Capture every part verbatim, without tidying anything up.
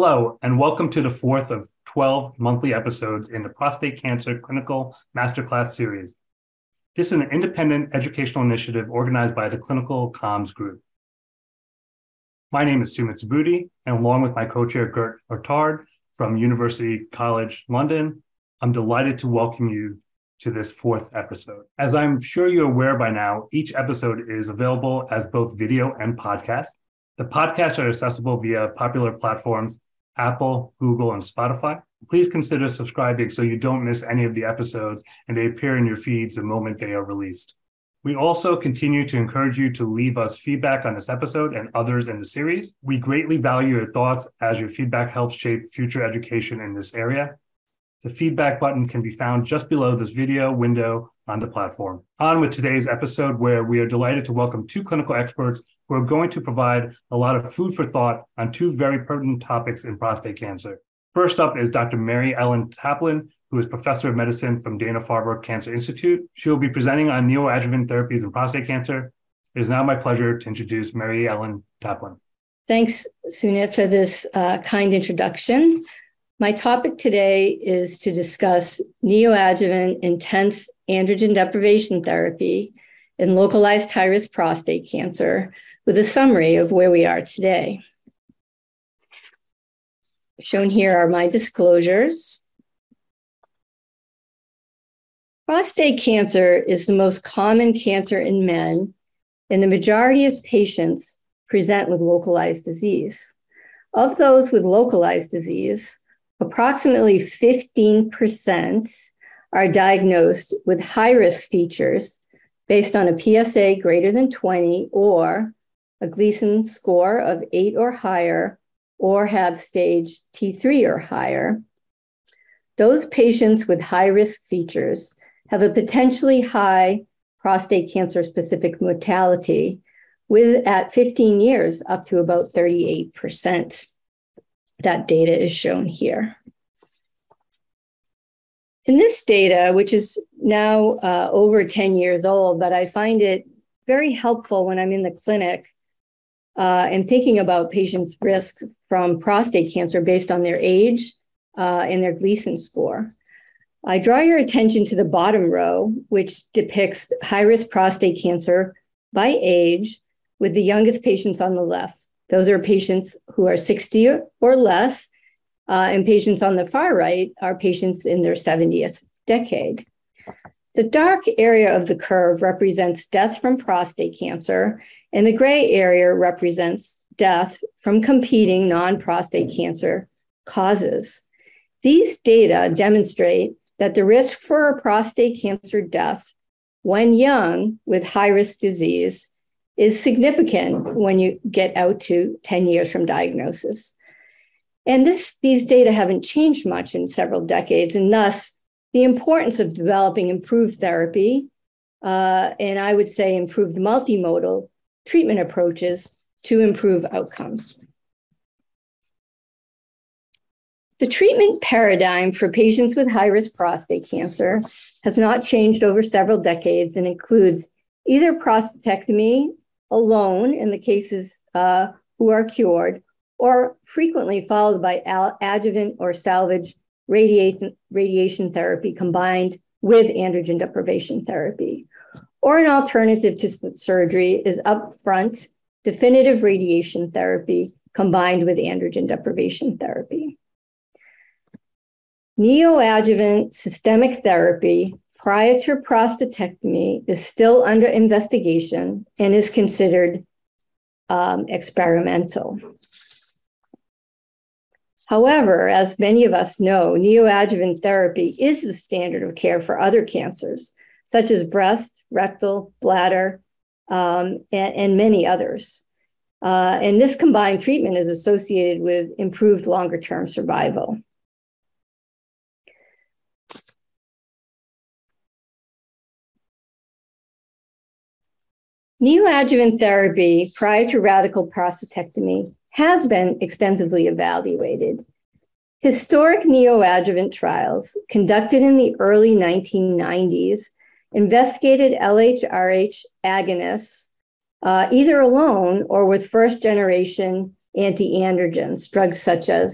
Hello, and welcome to the fourth of twelve monthly episodes in the Prostate Cancer Clinical Masterclass Series. This is an independent educational initiative organized by the Clinical Comms Group. My name is Sumit Subudi, and along with my co-chair Gert Ortard from University College London, I'm delighted to welcome you to this fourth episode. As I'm sure you're aware by now, each episode is available as both video and podcast. The podcasts are accessible via popular platforms, Apple, Google, and Spotify. Please consider subscribing so you don't miss any of the episodes and they appear in your feeds the moment they are released. We also continue to encourage you to leave us feedback on this episode and others in the series. We greatly value your thoughts as your feedback helps shape future education in this area. The feedback button can be found just below this video window on the platform. On with today's episode, where we are delighted to welcome two clinical experts who are going to provide a lot of food for thought on two very pertinent topics in prostate cancer. First up is Doctor Mary Ellen Taplin, who is Professor of Medicine from Dana-Farber Cancer Institute. She will be presenting on neoadjuvant therapies in prostate cancer. It is now my pleasure to introduce Mary Ellen Taplin. Thanks, Sunit, for this uh, kind introduction. My topic today is to discuss neoadjuvant intense androgen deprivation therapy in localized high-risk prostate cancer with a summary of where we are today. Shown here are my disclosures. Prostate cancer is the most common cancer in men, and the majority of patients present with localized disease. Of those with localized disease, approximately fifteen percent are diagnosed with high-risk features based on a P S A greater than twenty or a Gleason score of eight or higher, or have stage T three or higher. Those patients with high-risk features have a potentially high prostate cancer-specific mortality, with at fifteen years up to about thirty-eight percent. That data is shown here. In this data, which is now uh, over ten years old, but I find it very helpful when I'm in the clinic uh, and thinking about patients' risk from prostate cancer based on their age uh, and their Gleason score. I draw your attention to the bottom row, which depicts high-risk prostate cancer by age, with the youngest patients on the left. Those are patients who are sixty or less, uh, and patients on the far right are patients in their seventieth decade. The dark area of the curve represents death from prostate cancer, and the gray area represents death from competing non-prostate cancer causes. These data demonstrate that the risk for a prostate cancer death when young with high-risk disease is significant when you get out to ten years from diagnosis. And this, these data haven't changed much in several decades, and thus the importance of developing improved therapy, uh, and I would say improved multimodal treatment approaches to improve outcomes. The treatment paradigm for patients with high-risk prostate cancer has not changed over several decades and includes either prostatectomy alone in the cases uh, who are cured, or frequently followed by adjuvant or salvage radiation, radiation therapy combined with androgen deprivation therapy. Or an alternative to surgery is upfront definitive radiation therapy combined with androgen deprivation therapy. Neoadjuvant systemic therapy prior to prostatectomy is still under investigation and is considered um, experimental. However, as many of us know, neoadjuvant therapy is the standard of care for other cancers, such as breast, rectal, bladder, um, and, and many others. Uh, and this combined treatment is associated with improved longer-term survival. Neoadjuvant therapy prior to radical prostatectomy has been extensively evaluated. Historic neoadjuvant trials conducted in the early nineteen nineties investigated L H R H agonists uh, either alone or with first-generation anti-androgens, drugs such as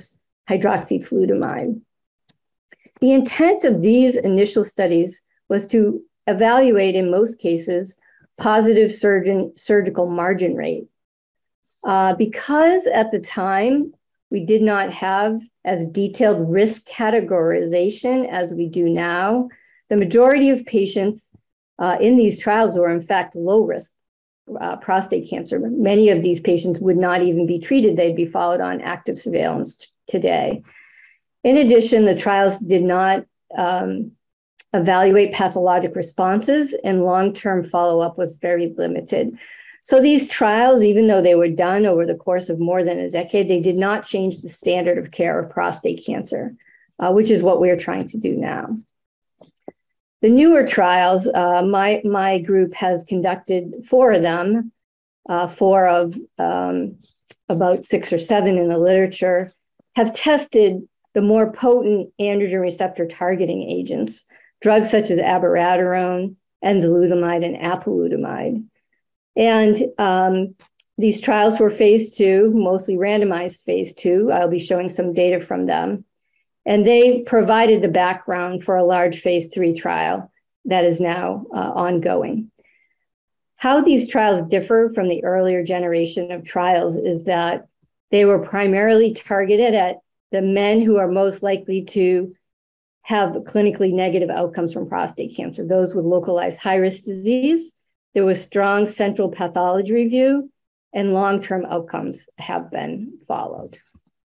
hydroxyflutamide. The intent of these initial studies was to evaluate, in most cases, positive surgeon, surgical margin rate. Uh, because at the time, we did not have as detailed risk categorization as we do now, the majority of patients uh, in these trials were in fact low risk uh, prostate cancer. Many of these patients would not even be treated. They'd be followed on active surveillance t- today. In addition, the trials did not um, evaluate pathologic responses, and long-term follow-up was very limited. So these trials, even though they were done over the course of more than a decade, they did not change the standard of care of prostate cancer, uh, which is what we're trying to do now. The newer trials, uh, my, my group has conducted four of them, uh, four of um, about six or seven in the literature, have tested the more potent androgen receptor targeting agents, drugs such as abiraterone, enzalutamide, and apalutamide. And um, these trials were phase two, mostly randomized phase two. I'll be showing some data from them. And they provided the background for a large phase three trial that is now uh, ongoing. How these trials differ from the earlier generation of trials is that they were primarily targeted at the men who are most likely to have clinically negative outcomes from prostate cancer, those with localized high-risk disease. There was strong central pathology review, and long-term outcomes have been followed.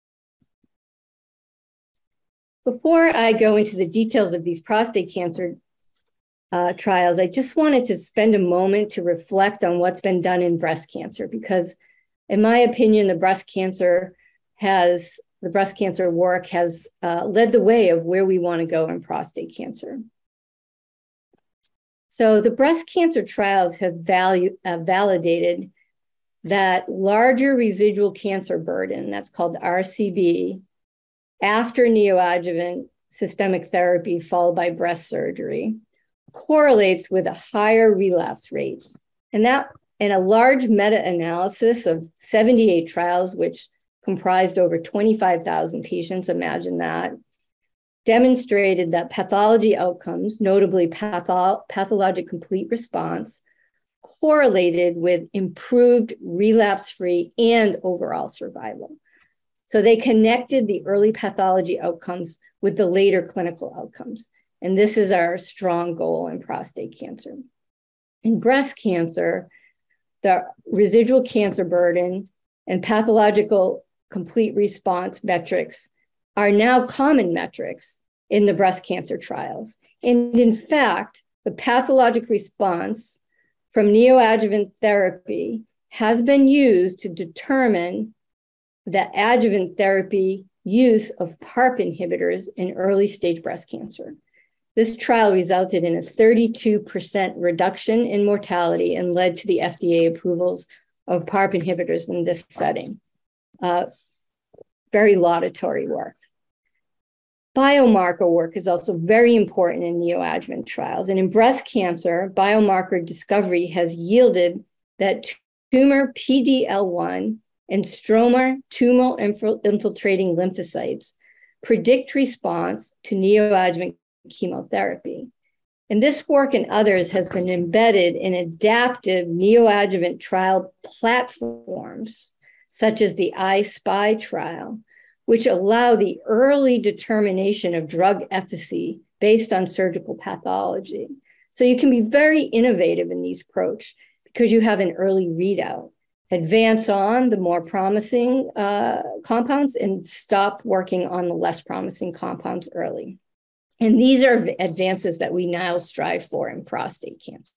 Before I go into the details of these prostate cancer uh, trials, I just wanted to spend a moment to reflect on what's been done in breast cancer, because in my opinion, the breast cancer has, the breast cancer work has uh, led the way of where we want to go in prostate cancer. So the breast cancer trials have value, uh, validated that larger residual cancer burden, that's called R C B, after neoadjuvant systemic therapy followed by breast surgery, correlates with a higher relapse rate. And that, in a large meta-analysis of seventy-eight trials, which comprised over twenty-five thousand patients, imagine that, demonstrated that pathology outcomes, notably patho- pathologic complete response, correlated with improved relapse-free and overall survival. So they connected the early pathology outcomes with the later clinical outcomes. And this is our strong goal in prostate cancer. In breast cancer, the residual cancer burden and pathological complete response metrics are now common metrics in the breast cancer trials. And in fact, the pathologic response from neoadjuvant therapy has been used to determine the adjuvant therapy use of PARP inhibitors in early stage breast cancer. This trial resulted in a thirty-two percent reduction in mortality and led to the F D A approvals of PARP inhibitors in this setting. Uh, very laudatory work. Biomarker work is also very important in neoadjuvant trials. And in breast cancer, biomarker discovery has yielded that tumor P D L one and stroma tumor infiltrating lymphocytes predict response to neoadjuvant chemotherapy. And this work and others has been embedded in adaptive neoadjuvant trial platforms, such as the I SPY trial, which allow the early determination of drug efficacy based on surgical pathology. So you can be very innovative in these approach because you have an early readout. Advance on the more promising uh, compounds and stop working on the less promising compounds early. And these are advances that we now strive for in prostate cancer.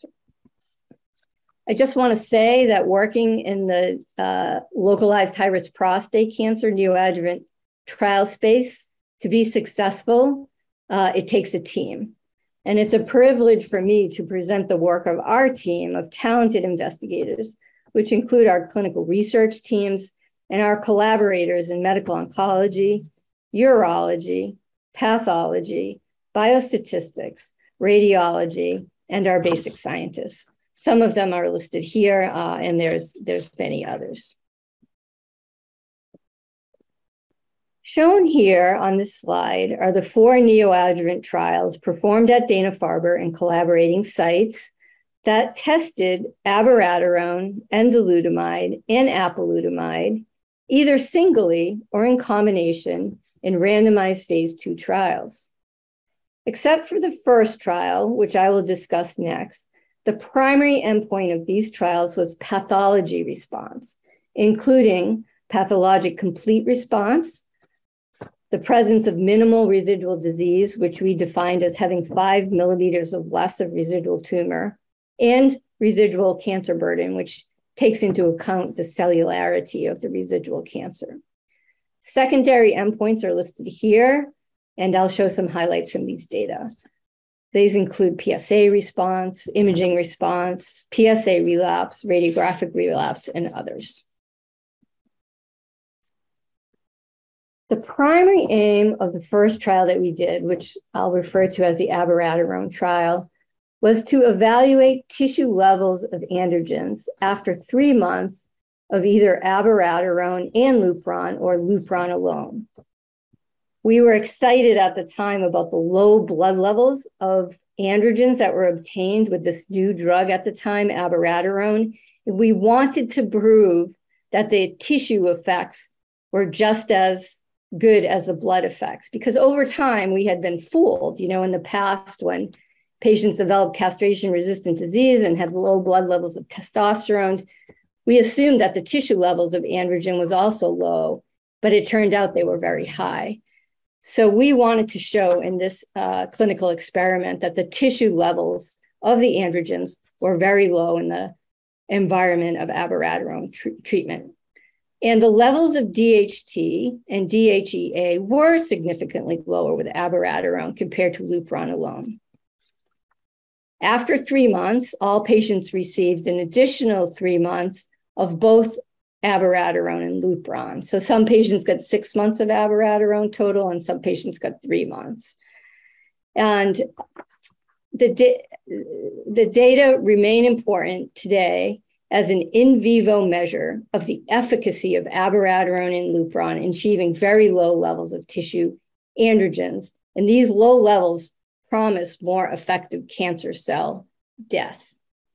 I just want to say that working in the uh, localized high-risk prostate cancer neoadjuvant trial space, to be successful, uh, it takes a team. And it's a privilege for me to present the work of our team of talented investigators, which include our clinical research teams and our collaborators in medical oncology, urology, pathology, biostatistics, radiology, and our basic scientists. Some of them are listed here, uh, and there's, there's many others. Shown here on this slide are the four neoadjuvant trials performed at Dana-Farber and collaborating sites that tested abiraterone, enzalutamide, and apalutamide, either singly or in combination in randomized phase two trials. Except for the first trial, which I will discuss next, the primary endpoint of these trials was pathology response, including pathologic complete response, the presence of minimal residual disease, which we defined as having five millimeters or less of residual tumor, and residual cancer burden, which takes into account the cellularity of the residual cancer. Secondary endpoints are listed here, and I'll show some highlights from these data. These include P S A response, imaging response, P S A relapse, radiographic relapse, and others. The primary aim of the first trial that we did, which I'll refer to as the abiraterone trial, was to evaluate tissue levels of androgens after three months of either abiraterone and Lupron or Lupron alone. We were excited at the time about the low blood levels of androgens that were obtained with this new drug at the time, abiraterone. We wanted to prove that the tissue effects were just as good as the blood effects, because over time we had been fooled, you know, in the past when patients developed castration-resistant disease and had low blood levels of testosterone, we assumed that the tissue levels of androgen was also low, but it turned out they were very high. So we wanted to show in this uh, clinical experiment that the tissue levels of the androgens were very low in the environment of abiraterone tr treatment. And the levels of D H T and D H E A were significantly lower with abiraterone compared to Lupron alone. After three months, all patients received an additional three months of both abiraterone and Lupron. So some patients got six months of abiraterone total, and some patients got three months. And the, da the data remain important today as an in vivo measure of the efficacy of abiraterone and Lupron in achieving very low levels of tissue androgens. And these low levels promise more effective cancer cell death.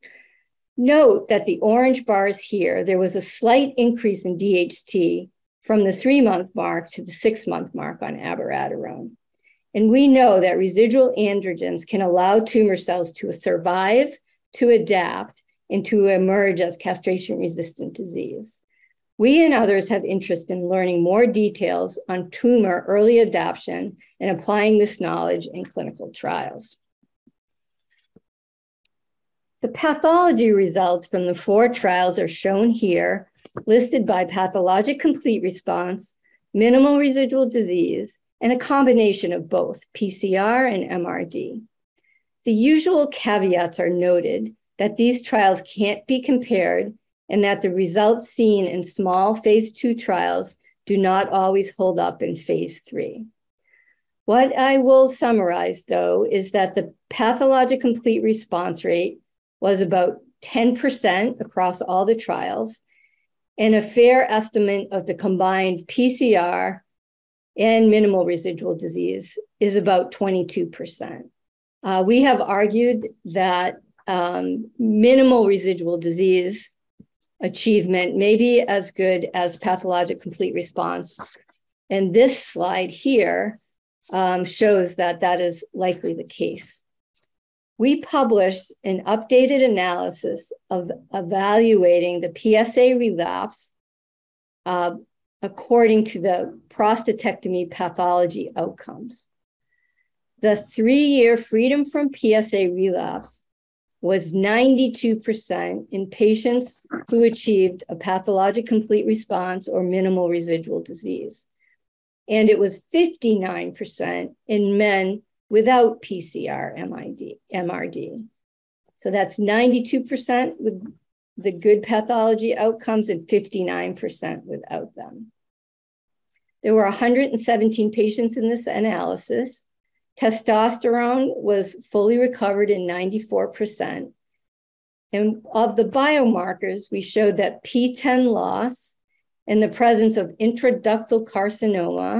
Note that the orange bars here, there was a slight increase in D H T from the three-month mark to the six-month mark on abiraterone. And we know that residual androgens can allow tumor cells to survive, to adapt, and to emerge as castration-resistant disease. We and others have interest in learning more details on tumor early adoption and applying this knowledge in clinical trials. The pathology results from the four trials are shown here, listed by pathologic complete response, minimal residual disease, and a combination of both P C R and M R D. The usual caveats are noted that these trials can't be compared and that the results seen in small phase two trials do not always hold up in phase three. What I will summarize, though, is that the pathologic complete response rate was about ten percent across all the trials, and a fair estimate of the combined P C R and minimal residual disease is about twenty-two percent. Uh, we have argued that um, minimal residual disease achievement may be as good as pathologic complete response. And this slide here um, shows that that is likely the case. We published an updated analysis of evaluating the P S A relapse uh, according to the prostatectomy pathology outcomes. The three-year freedom from P S A relapse was ninety-two percent in patients who achieved a pathologic complete response or minimal residual disease. And it was fifty-nine percent in men without P C R M R D. So that's ninety-two percent with the good pathology outcomes and fifty-nine percent without them. There were one hundred seventeen patients in this analysis. Testosterone was fully recovered in ninety-four percent. And of the biomarkers, we showed that P ten loss and the presence of intraductal carcinoma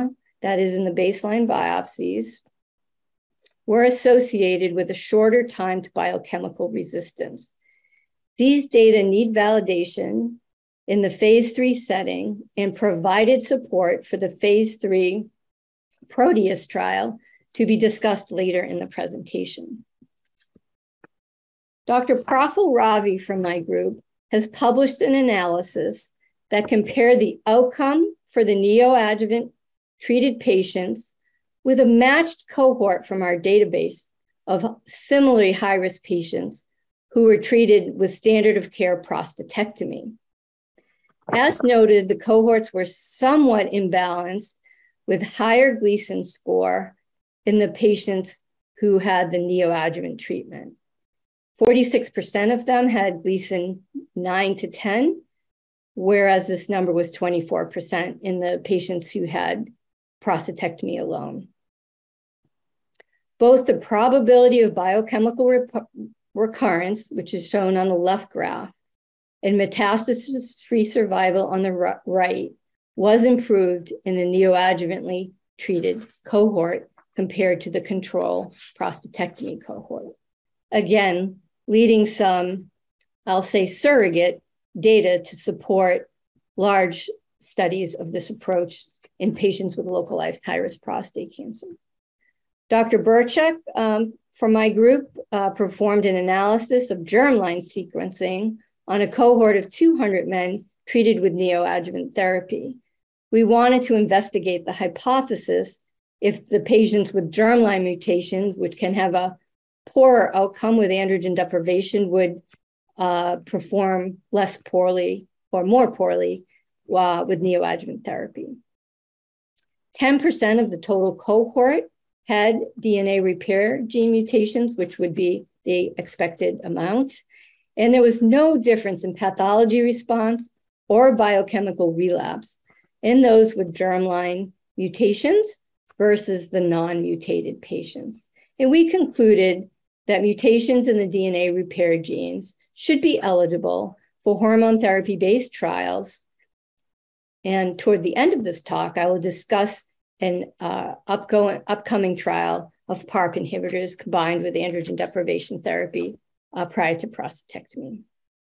that is in the baseline biopsies, were associated with a shorter time to biochemical resistance. These data need validation in the phase three setting and provided support for the phase three Proteus trial to be discussed later in the presentation. Doctor Praful Ravi from my group has published an analysis that compared the outcome for the neoadjuvant treated patients with a matched cohort from our database of similarly high-risk patients who were treated with standard of care prostatectomy. As noted, the cohorts were somewhat imbalanced with higher Gleason score in the patients who had the neoadjuvant treatment. forty-six percent of them had Gleason nine to ten, whereas this number was twenty-four percent in the patients who had prostatectomy alone. Both the probability of biochemical rep recurrence, which is shown on the left graph, and metastasis-free survival on the right was improved in the neoadjuvantly treated cohort compared to the control prostatectomy cohort. Again, leading some, I'll say, surrogate data to support large studies of this approach in patients with localized high-risk prostate cancer. Doctor Burchak um, from my group uh, performed an analysis of germline sequencing on a cohort of two hundred men treated with neoadjuvant therapy. We wanted to investigate the hypothesis if the patients with germline mutations, which can have a poorer outcome with androgen deprivation, would uh, perform less poorly or more poorly uh, with neoadjuvant therapy. ten percent of the total cohort had D N A repair gene mutations, which would be the expected amount. And there was no difference in pathology response or biochemical relapse in those with germline mutations versus the non-mutated patients. And we concluded that mutations in the D N A repair genes should be eligible for hormone therapy-based trials. And toward the end of this talk, I will discuss an uh, upgoing, upcoming trial of PARP inhibitors combined with androgen deprivation therapy uh, prior to prostatectomy.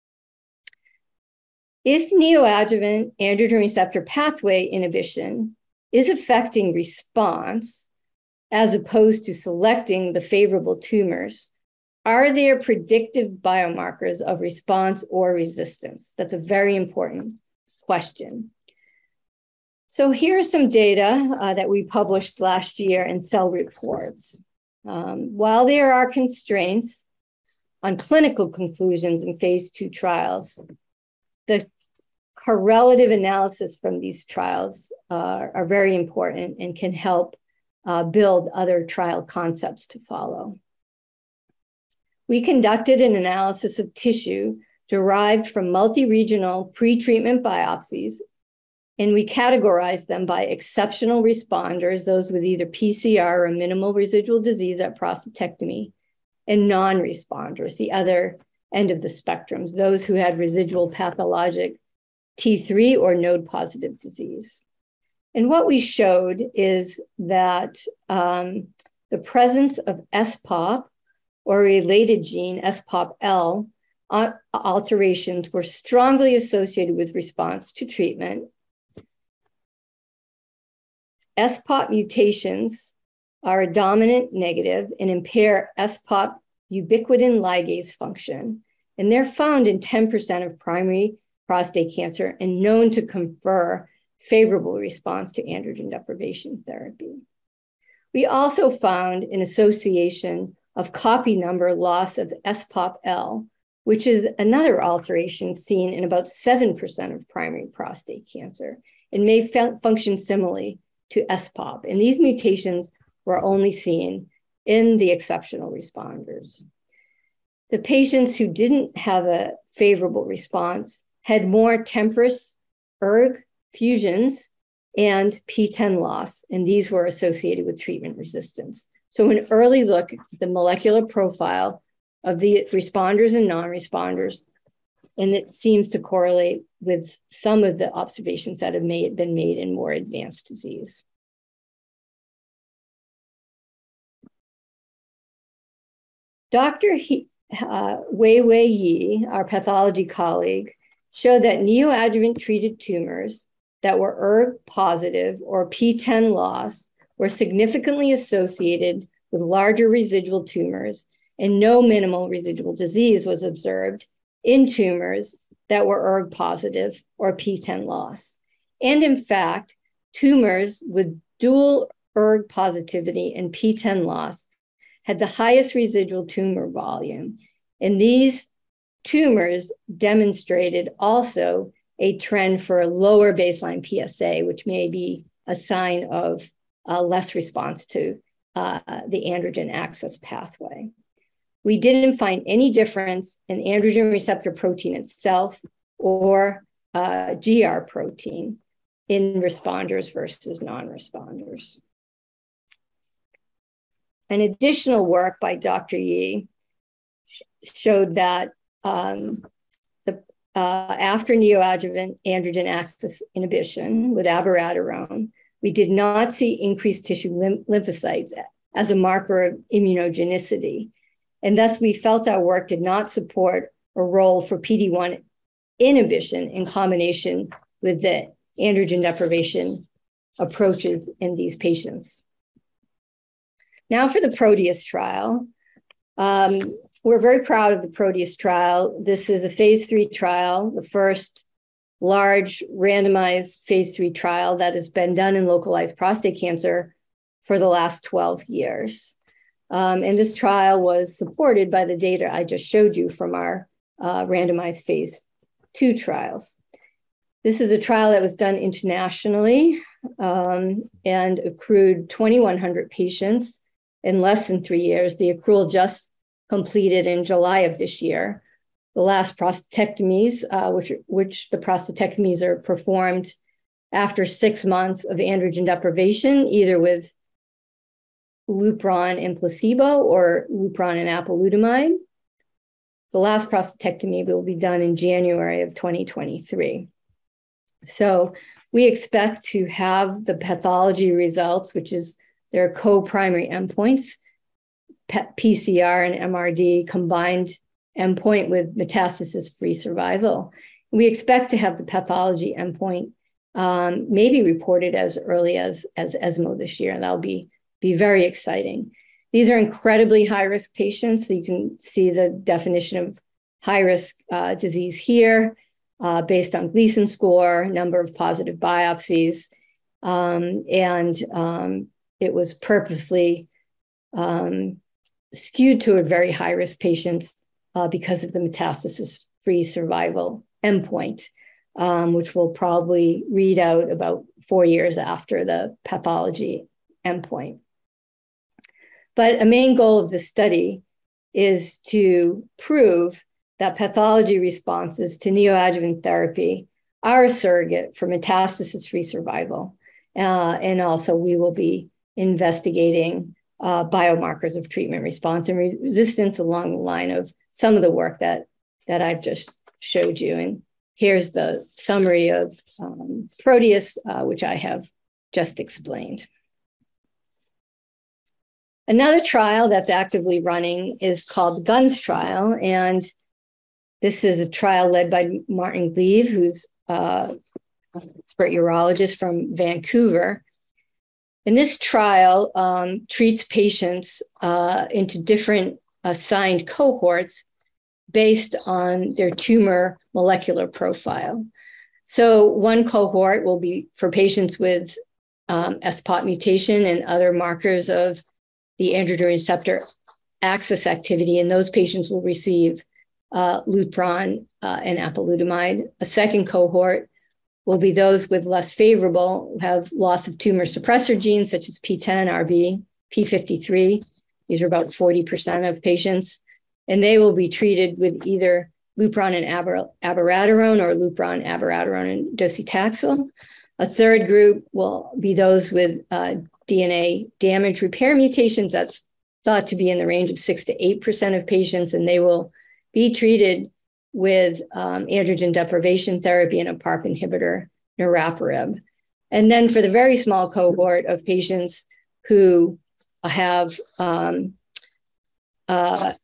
If neoadjuvant androgen receptor pathway inhibition is affecting response, as opposed to selecting the favorable tumors, are there predictive biomarkers of response or resistance? That's a very important question. So here's some data uh, that we published last year in Cell Reports. Um, while there are constraints on clinical conclusions in phase two trials, the correlative analysis from these trials uh, are very important and can help uh, build other trial concepts to follow. We conducted an analysis of tissue derived from multi-regional pre-treatment biopsies, and we categorized them by exceptional responders, those with either P C R or minimal residual disease at prostatectomy, and non-responders, the other end of the spectrum, those who had residual pathologic T three or node-positive disease. And what we showed is that um, the presence of S P O P or related gene S P O P L alterations were strongly associated with response to treatment. S P O P mutations are a dominant negative and impair S P O P ubiquitin ligase function, and they're found in ten percent of primary prostate cancer and known to confer favorable response to androgen deprivation therapy. We also found an association of copy number loss of S P O P L, which is another alteration seen in about seven percent of primary prostate cancer and may function similarly to S P O P. And these mutations were only seen in the exceptional responders. The patients who didn't have a favorable response had more TMPRSS E R G fusions and P ten loss, and these were associated with treatment resistance. So an early look at the molecular profile of the responders and non-responders, and it seems to correlate with some of the observations that have made, been made in more advanced disease. Doctor He, uh, Wei Wei Yi, our pathology colleague, showed that neoadjuvant treated tumors that were E R G positive or P ten loss were significantly associated with larger residual tumors, and no minimal residual disease was observed in tumors that were E R G positive or P ten loss. And in fact, tumors with dual E R G positivity and P ten loss had the highest residual tumor volume. And these tumors demonstrated also a trend for a lower baseline P S A, which may be a sign of uh, less response to uh, the androgen axis pathway. We didn't find any difference in androgen receptor protein itself or uh, G R protein in responders versus non-responders. An additional work by Doctor Yi sh showed that um, the, uh, after neoadjuvant androgen axis inhibition with abiraterone, we did not see increased tissue lymph lymphocytes as a marker of immunogenicity. And thus we felt our work did not support a role for P D one inhibition in combination with the androgen deprivation approaches in these patients. Now for the Proteus trial. Um, we're very proud of the Proteus trial. This is a phase three trial, the first large randomized phase three trial that has been done in localized prostate cancer for the last twelve years. Um, and this trial was supported by the data I just showed you from our uh, randomized phase two trials. This is a trial that was done internationally um, and accrued twenty-one hundred patients in less than three years. The accrual just completed in July of this year. The last prostatectomies, uh, which, which the prostatectomies are performed after six months of androgen deprivation, either with Lupron and placebo or Lupron and apalutamide. The last prostatectomy will be done in January of twenty twenty-three. So we expect to have the pathology results, which is their co-primary endpoints, P C R and M R D combined endpoint with metastasis-free survival. We expect to have the pathology endpoint um, maybe reported as early as, as ESMO this year, and that'll be, be very exciting. These are incredibly high-risk patients. So you can see the definition of high-risk uh, disease here uh, based on Gleason score, number of positive biopsies, um, and um, it was purposely um, skewed to a very high-risk patients uh, because of the metastasis-free survival endpoint, um, which will probably read out about four years after the pathology endpoint. But a main goal of the study is to prove that pathology responses to neoadjuvant therapy are a surrogate for metastasis-free survival. Uh, and also we will be investigating uh, biomarkers of treatment response and re resistance along the line of some of the work that, that I've just showed you. And here's the summary of um, Proteus, uh, which I have just explained. Another trial that's actively running is called the GUNS trial. And this is a trial led by Martin Gleave, who's uh, an expert urologist from Vancouver. And this trial um, treats patients uh, into different assigned cohorts based on their tumor molecular profile. So one cohort will be for patients with um, S P O T mutation and other markers of the androgen receptor axis activity, and those patients will receive uh, Lupron uh, and apalutamide. A second cohort will be those with less favorable, have loss of tumor suppressor genes such as P ten, R B, P fifty-three. These are about forty percent of patients, and they will be treated with either Lupron and aber abiraterone or Lupron, abiraterone, and docetaxel. A third group will be those with uh, D N A damage repair mutations. That's thought to be in the range of six to eight percent of patients, and they will be treated with um, androgen deprivation therapy and a PARP inhibitor, niraparib. And then for the very small cohort of patients who have um, uh,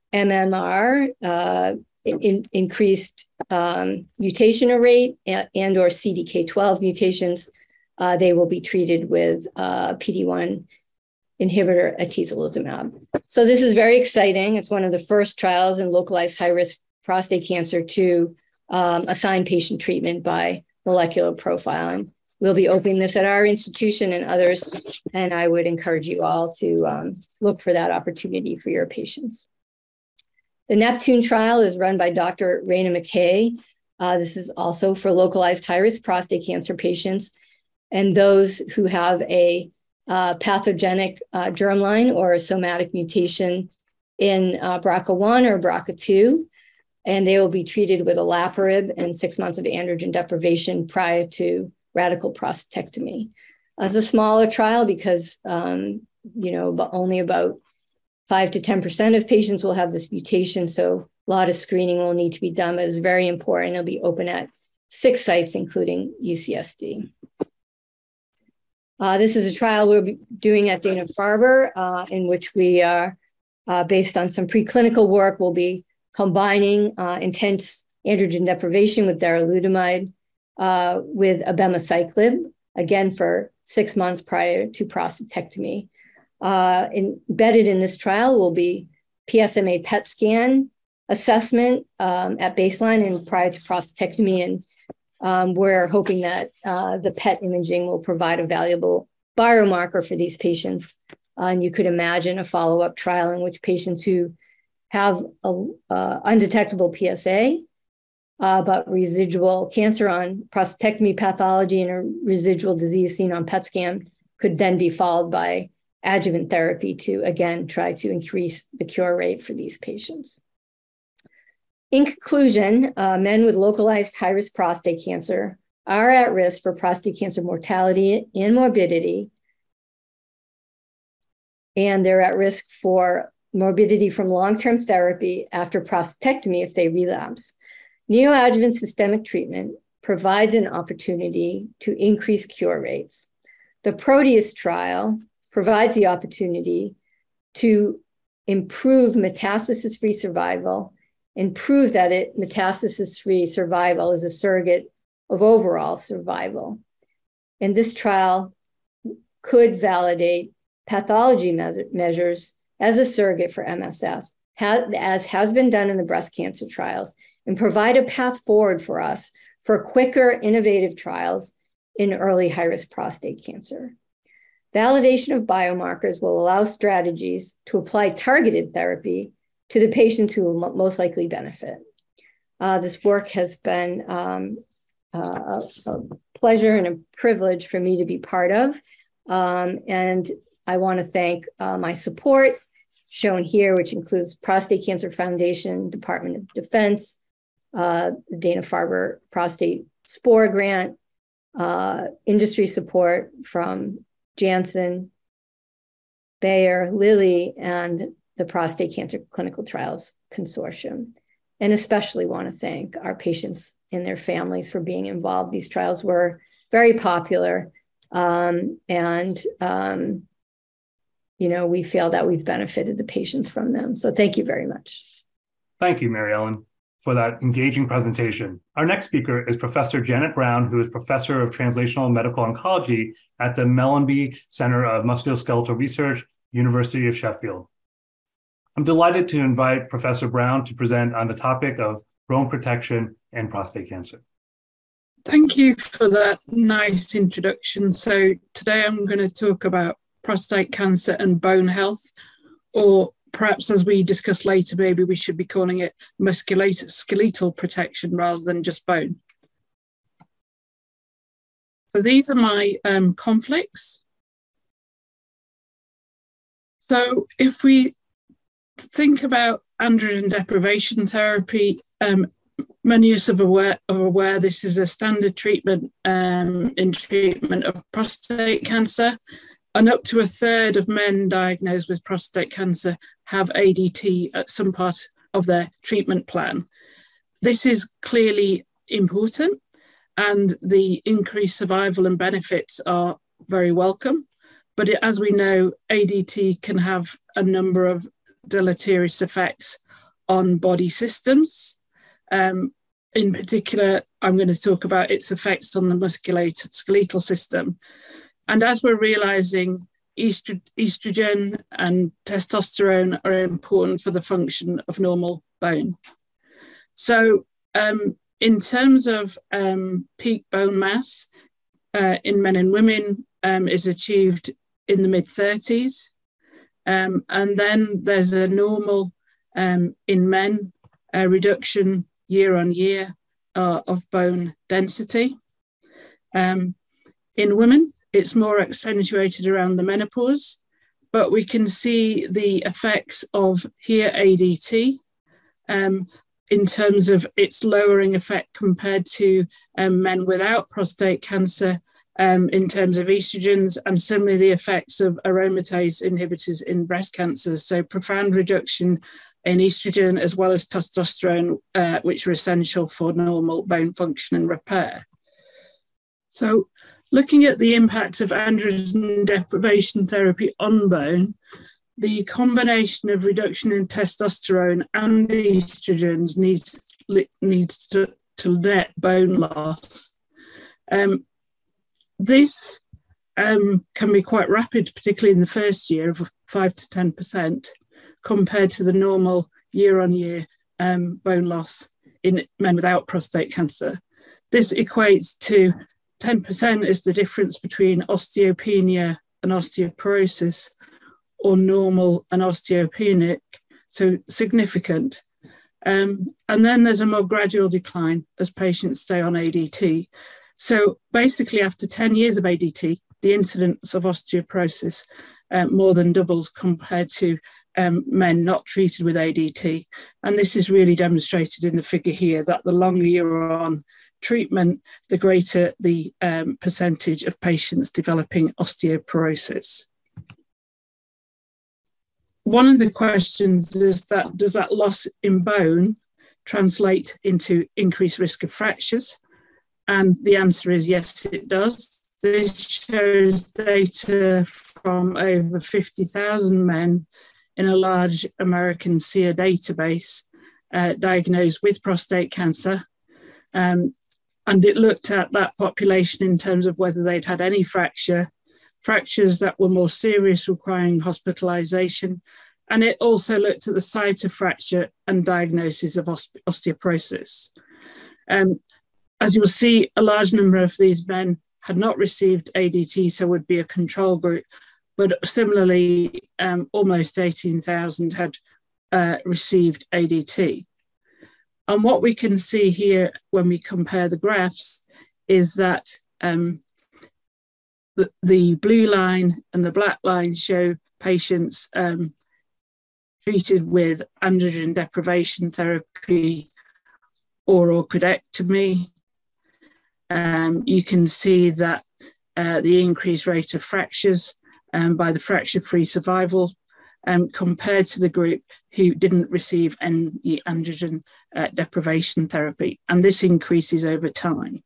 M M R, uh, in, increased um, mutation rate and, and or C D K twelve mutations, uh, they will be treated with uh, P D one inhibitor atezolizumab. So this is very exciting. It's one of the first trials in localized high-risk prostate cancer to um, assign patient treatment by molecular profiling. We'll be opening this at our institution and others, and I would encourage you all to um, look for that opportunity for your patients. The Neptune trial is run by Doctor Raina McKay. Uh, this is also for localized high-risk prostate cancer patients and those who have a uh, pathogenic uh, germline or a somatic mutation in uh, B R C A one or B R C A two, and they will be treated with olaparib and six months of androgen deprivation prior to radical prostatectomy. It's a smaller trial because, um, you know, but only about five to ten percent of patients will have this mutation, so a lot of screening will need to be done, but it's very important. It'll be open at six sites, including U C S D. Uh, this is a trial we'll be doing at Dana-Farber, uh, in which we are, uh, based on some preclinical work, we'll be combining uh, intense androgen deprivation with darolutamide uh, with abemaciclib, again for six months prior to prostatectomy. Uh, embedded in this trial will be P S M A P E T scan assessment um, at baseline and prior to prostatectomy, and um, we're hoping that uh, the P E T imaging will provide a valuable biomarker for these patients. Uh, and you could imagine a follow-up trial in which patients who have a, uh, undetectable P S A, uh, but residual cancer on prostatectomy pathology and a residual disease seen on P E T scan could then be followed by adjuvant therapy to, again, try to increase the cure rate for these patients. In conclusion, uh, men with localized high-risk prostate cancer are at risk for prostate cancer mortality and morbidity, and they're at risk for morbidity from long-term therapy after prostatectomy if they relapse. Neoadjuvant systemic treatment provides an opportunity to increase cure rates. The Proteus trial provides the opportunity to improve metastasis-free survival and prove that it metastasis-free survival is a surrogate of overall survival. And this trial could validate pathology measure, measures as a surrogate for M S S, as has been done in the breast cancer trials, and provide a path forward for us for quicker, innovative trials in early high-risk prostate cancer. Validation of biomarkers will allow strategies to apply targeted therapy to the patients who will most likely benefit. Uh, this work has been um, uh, a pleasure and a privilege for me to be part of. Um, and I want to thank uh, my support shown here, which includes Prostate Cancer Foundation, Department of Defense, uh, the Dana-Farber Prostate Spore Grant, uh, industry support from Janssen, Bayer, Lilly, and the Prostate Cancer Clinical Trials Consortium. And especially want to thank our patients and their families for being involved. These trials were very popular, um, and um, you know, we feel that we've benefited the patients from them. So thank you very much. Thank you, Mary Ellen, for that engaging presentation. Our next speaker is Professor Janet Brown, who is Professor of Translational Medical Oncology at the Mellanby Center of Musculoskeletal Research, University of Sheffield. I'm delighted to invite Professor Brown to present on the topic of bone protection and prostate cancer. Thank you for that nice introduction. So today I'm going to talk about prostate cancer and bone health, or perhaps as we discuss later, maybe we should be calling it musculoskeletal protection rather than just bone. So these are my um, conflicts. So if we think about androgen deprivation therapy, um, many of us are aware, are aware this is a standard treatment um, in treatment of prostate cancer, and up to a third of men diagnosed with prostate cancer have A D T at some part of their treatment plan. This is clearly important, and the increased survival and benefits are very welcome. But it, as we know, A D T can have a number of deleterious effects on body systems. Um, in particular, I'm going to talk about its effects on the musculoskeletal system. And as we're realizing, estro estrogen and testosterone are important for the function of normal bone. So um, in terms of um, peak bone mass uh, in men and women um, is achieved in the mid thirties. Um, and then there's a normal um, in men uh, reduction year on year uh, of bone density. Um, in women, it's more accentuated around the menopause, but we can see the effects of here A D T um, in terms of its lowering effect compared to um, men without prostate cancer um, in terms of estrogens, and similarly the effects of aromatase inhibitors in breast cancer. So profound reduction in estrogen as well as testosterone, uh, which are essential for normal bone function and repair. So looking at the impact of androgen deprivation therapy on bone, the combination of reduction in testosterone and estrogens needs, needs to, to net bone loss. Um, this um, can be quite rapid, particularly in the first year of five to ten percent, compared to the normal year-on-year um, bone loss in men without prostate cancer. This equates to ten percent is the difference between osteopenia and osteoporosis, or normal and osteopenic, so significant. Um, and then there's a more gradual decline as patients stay on A D T. So basically after ten years of A D T, the incidence of osteoporosis uh, more than doubles compared to um, men not treated with A D T. And this is really demonstrated in the figure here, that the longer you're on treatment, the greater the um, percentage of patients developing osteoporosis. One of the questions is that, does that loss in bone translate into increased risk of fractures? And the answer is yes, it does. This shows data from over fifty thousand men in a large American S E E R database uh, diagnosed with prostate cancer. Um, and it looked at that population in terms of whether they'd had any fracture, fractures that were more serious requiring hospitalization. And it also looked at the site of fracture and diagnosis of osteoporosis. Um, as you'll see, a large number of these men had not received A D T, so would be a control group, but similarly, um, almost eighteen thousand had uh, received A D T. And what we can see here when we compare the graphs is that um, the, the blue line and the black line show patients um, treated with androgen deprivation therapy or orchidectomy. Um, you can see that uh, the increased rate of fractures um, by the fracture-free survival um, compared to the group who didn't receive any androgen uh, deprivation therapy. And this increases over time.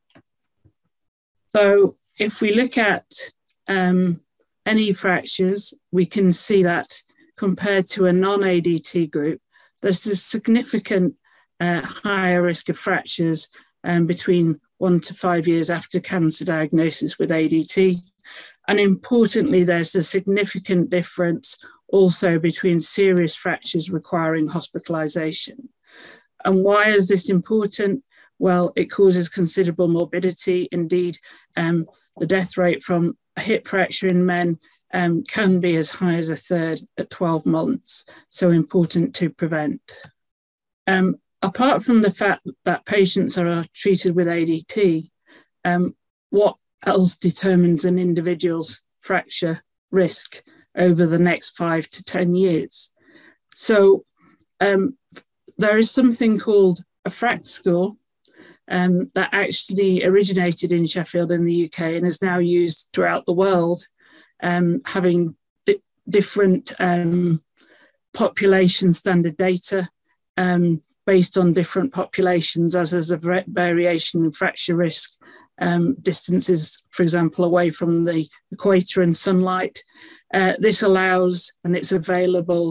So if we look at um, any fractures, we can see that compared to a non-A D T group, there's a significant uh, higher risk of fractures um, between one to five years after cancer diagnosis with A D T. And importantly, there's a significant difference also between serious fractures requiring hospitalization. And why is this important? Well, it causes considerable morbidity. Indeed, um, the death rate from a hip fracture in men um, can be as high as a third at twelve months. So important to prevent. Um, apart from the fact that patients are treated with A D T, um, what else determines an individual's fracture risk over the next five to ten years? So um, there is something called a FRACT score um, that actually originated in Sheffield in the U K and is now used throughout the world, um, having di different um, population standard data um, based on different populations, as there's a variation in fracture risk, um, distances, for example, away from the equator and sunlight. Uh, this allows, and it's available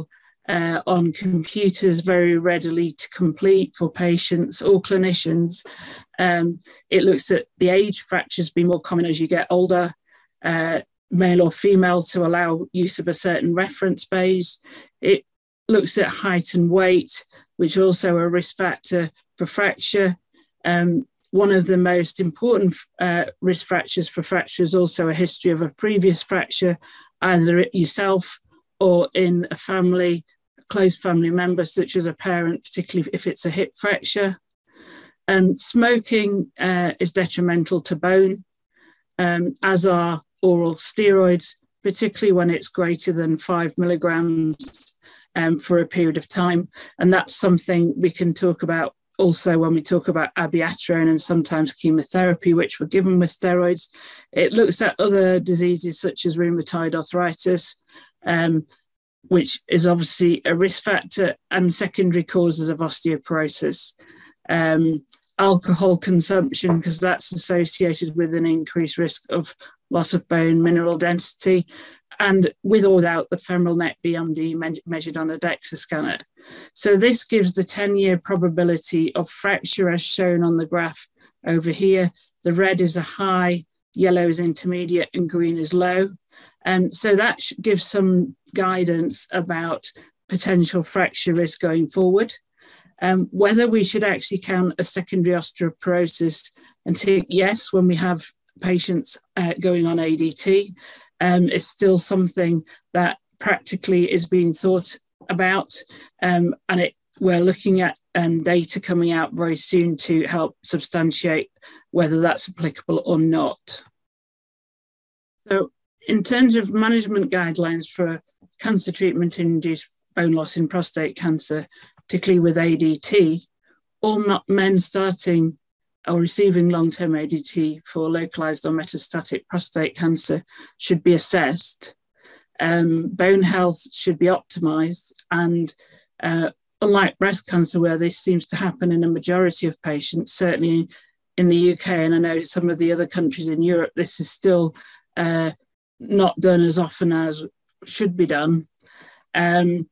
uh, on computers very readily to complete for patients or clinicians. Um, it looks at the age fractures being more common as you get older, uh, male or female, to allow use of a certain reference base. It looks at height and weight, which are also a risk factor for fracture. Um, one of the most important uh, risk fractures for fracture is also a history of a previous fracture, either yourself or in a family, a close family member, such as a parent, particularly if it's a hip fracture. And smoking uh, is detrimental to bone, um, as are oral steroids, particularly when it's greater than five milligrams um, for a period of time. And that's something we can talk about also when we talk about abiraterone and sometimes chemotherapy, which were given with steroids. It looks at other diseases such as rheumatoid arthritis, um, which is obviously a risk factor, and secondary causes of osteoporosis. Um, alcohol consumption, because that's associated with an increased risk of loss of bone mineral density, and with or without the femoral neck B M D me measured on a DEXA scanner. So this gives the ten-year probability of fracture as shown on the graph over here. The red is a high, yellow is intermediate, and green is low. And so that gives some guidance about potential fracture risk going forward. Um, whether we should actually count a secondary osteoporosis and tick yes when we have patients uh, going on A D T um, is still something that practically is being thought about, um, and it, we're looking at um, data coming out very soon to help substantiate whether that's applicable or not. So in terms of management guidelines for cancer treatment and induced bone loss in prostate cancer, particularly with A D T, all men starting or receiving long-term A D T for localized or metastatic prostate cancer should be assessed. Um, bone health should be optimized, and uh, unlike breast cancer, where this seems to happen in a majority of patients, certainly in the U K, and I know some of the other countries in Europe, this is still uh, not done as often as should be done. Um,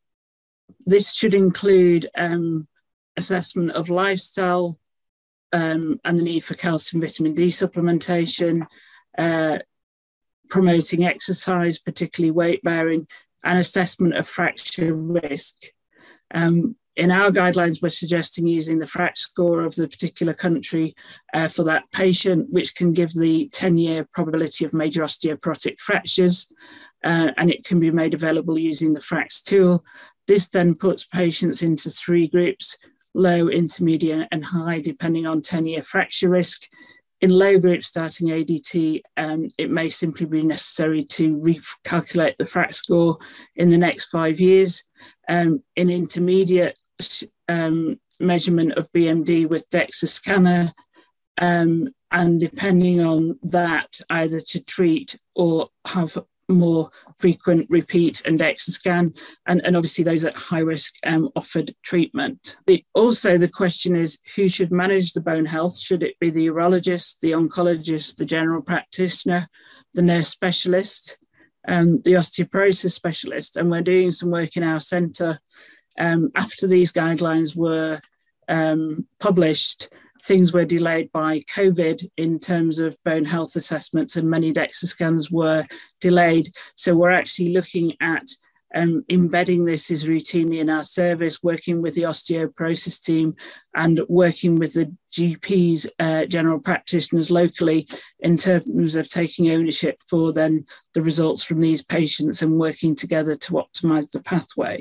this should include um, assessment of lifestyle um, and the need for calcium, vitamin D supplementation, uh, promoting exercise, particularly weight bearing, and assessment of fracture risk. Um, in our guidelines, we're suggesting using the FRAX score of the particular country uh, for that patient, which can give the ten-year probability of major osteoporotic fractures, uh, and it can be made available using the FRAX tool. This then puts patients into three groups: low, intermediate, and high, depending on ten-year fracture risk. In low groups starting A D T, um, it may simply be necessary to recalculate the FRAX score in the next five years. Um, in intermediate, um, measurement of B M D with DEXA scanner, um, and depending on that, either to treat or have more frequent repeat and DEXA scan, and, and obviously those at high risk um, offered treatment. The, also the question is, who should manage the bone health? Should it be the urologist, the oncologist, the general practitioner, the nurse specialist, um, the osteoporosis specialist? And we're doing some work in our centre um, after these guidelines were um, published. Things were delayed by COVID in terms of bone health assessments, and many DEXA scans were delayed. So we're actually looking at um, embedding this as routinely in our service, working with the osteoporosis team and working with the G Ps, uh, general practitioners locally, in terms of taking ownership for then the results from these patients and working together to optimize the pathway.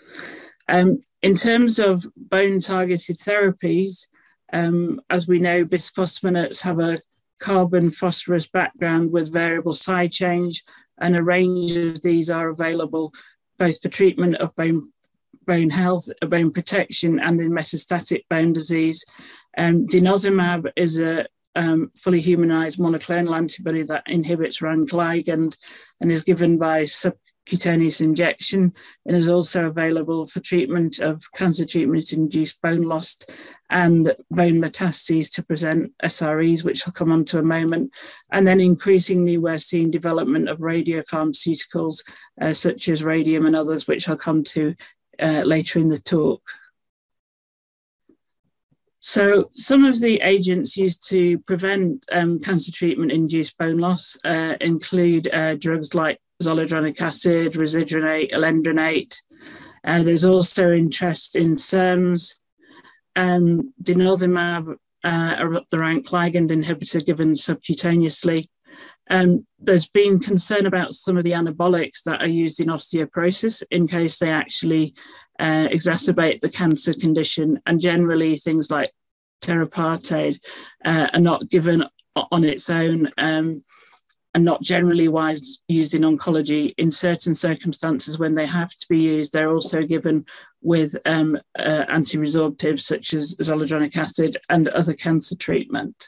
Um, in terms of bone targeted therapies, Um, as we know, bisphosphonates have a carbon phosphorus background with variable side change, and a range of these are available both for treatment of bone, bone health, bone protection, and in metastatic bone disease. Um, denosumab is a um, fully humanized monoclonal antibody that inhibits R A N ligand and is given by sub subcutaneous injection, and is also available for treatment of cancer treatment-induced bone loss and bone metastases to present S R Es, which I'll come on to a moment. And then increasingly, we're seeing development of radiopharmaceuticals, uh, such as radium and others, which I'll come to uh, later in the talk. So some of the agents used to prevent um, cancer treatment-induced bone loss uh, include uh, drugs like zoledronic acid, risedronate, alendronate. Uh, there's also interest in S E R Ms, um, denosumab, uh, the rank ligand inhibitor given subcutaneously. Um, there's been concern about some of the anabolics that are used in osteoporosis in case they actually uh, exacerbate the cancer condition, and generally things like teriparatide uh, are not given on its own um, and not generally wise used in oncology. In certain circumstances when they have to be used, they're also given with um, uh, anti-resorptives such as zoledronic acid and other cancer treatment.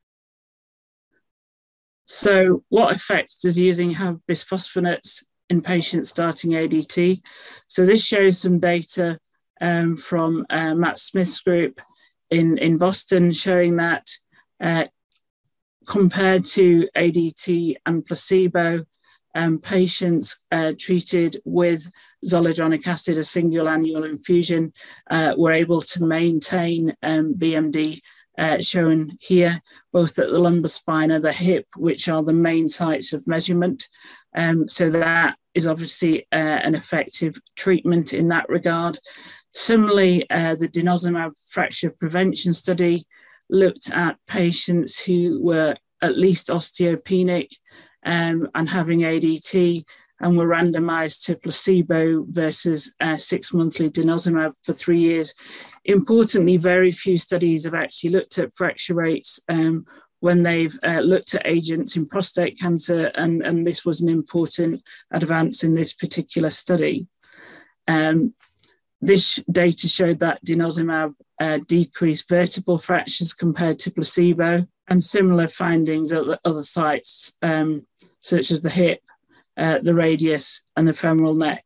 So what effect does using have bisphosphonates in patients starting A D T? So this shows some data um, from uh, Matt Smith's group in, in Boston, showing that uh, compared to A D T and placebo, um, patients uh, treated with zoledronic acid, a single annual infusion, uh, were able to maintain um, B M D, Uh, shown here, both at the lumbar spine and the hip, which are the main sites of measurement. Um, so that is obviously uh, an effective treatment in that regard. Similarly, uh, the denosumab fracture prevention study looked at patients who were at least osteopenic um, and having A D T, and were randomized to placebo versus uh, six monthly denosumab for three years. Importantly, very few studies have actually looked at fracture rates um, when they've uh, looked at agents in prostate cancer, and, and this was an important advance in this particular study. Um, this data showed that denosumab uh, decreased vertebral fractures compared to placebo, and similar findings at other sites, um, such as the hip, uh, the radius, and the femoral neck.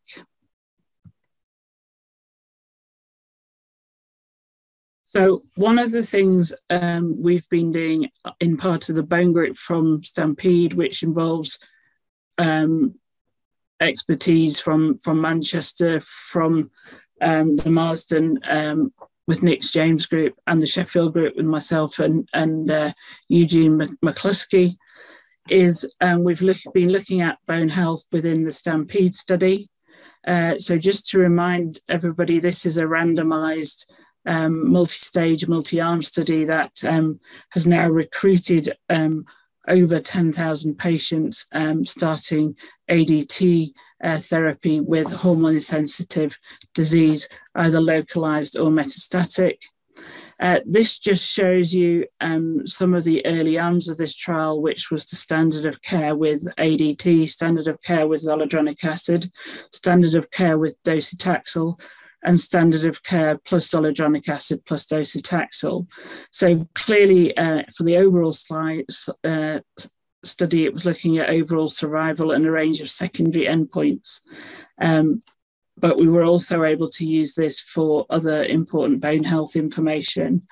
So one of the things um, we've been doing in part of the bone group from Stampede, which involves um, expertise from, from Manchester, from um, the Marsden um, with Nick's James group, and the Sheffield group with myself and, and uh, Eugene McCluskey, is um, we've look, been looking at bone health within the Stampede study. Uh, so just to remind everybody, this is a randomized Um, multi-stage, multi-arm study that um, has now recruited um, over ten thousand patients um, starting A D T uh, therapy with hormone-sensitive disease, either localized or metastatic. Uh, this just shows you um, some of the early arms of this trial, which was the standard of care with A D T, standard of care with zoledronic acid, standard of care with docetaxel, and standard of care plus zoledronic acid plus docetaxel. So clearly uh, for the overall slide, uh, study, it was looking at overall survival and a range of secondary endpoints. Um, but we were also able to use this for other important bone health information.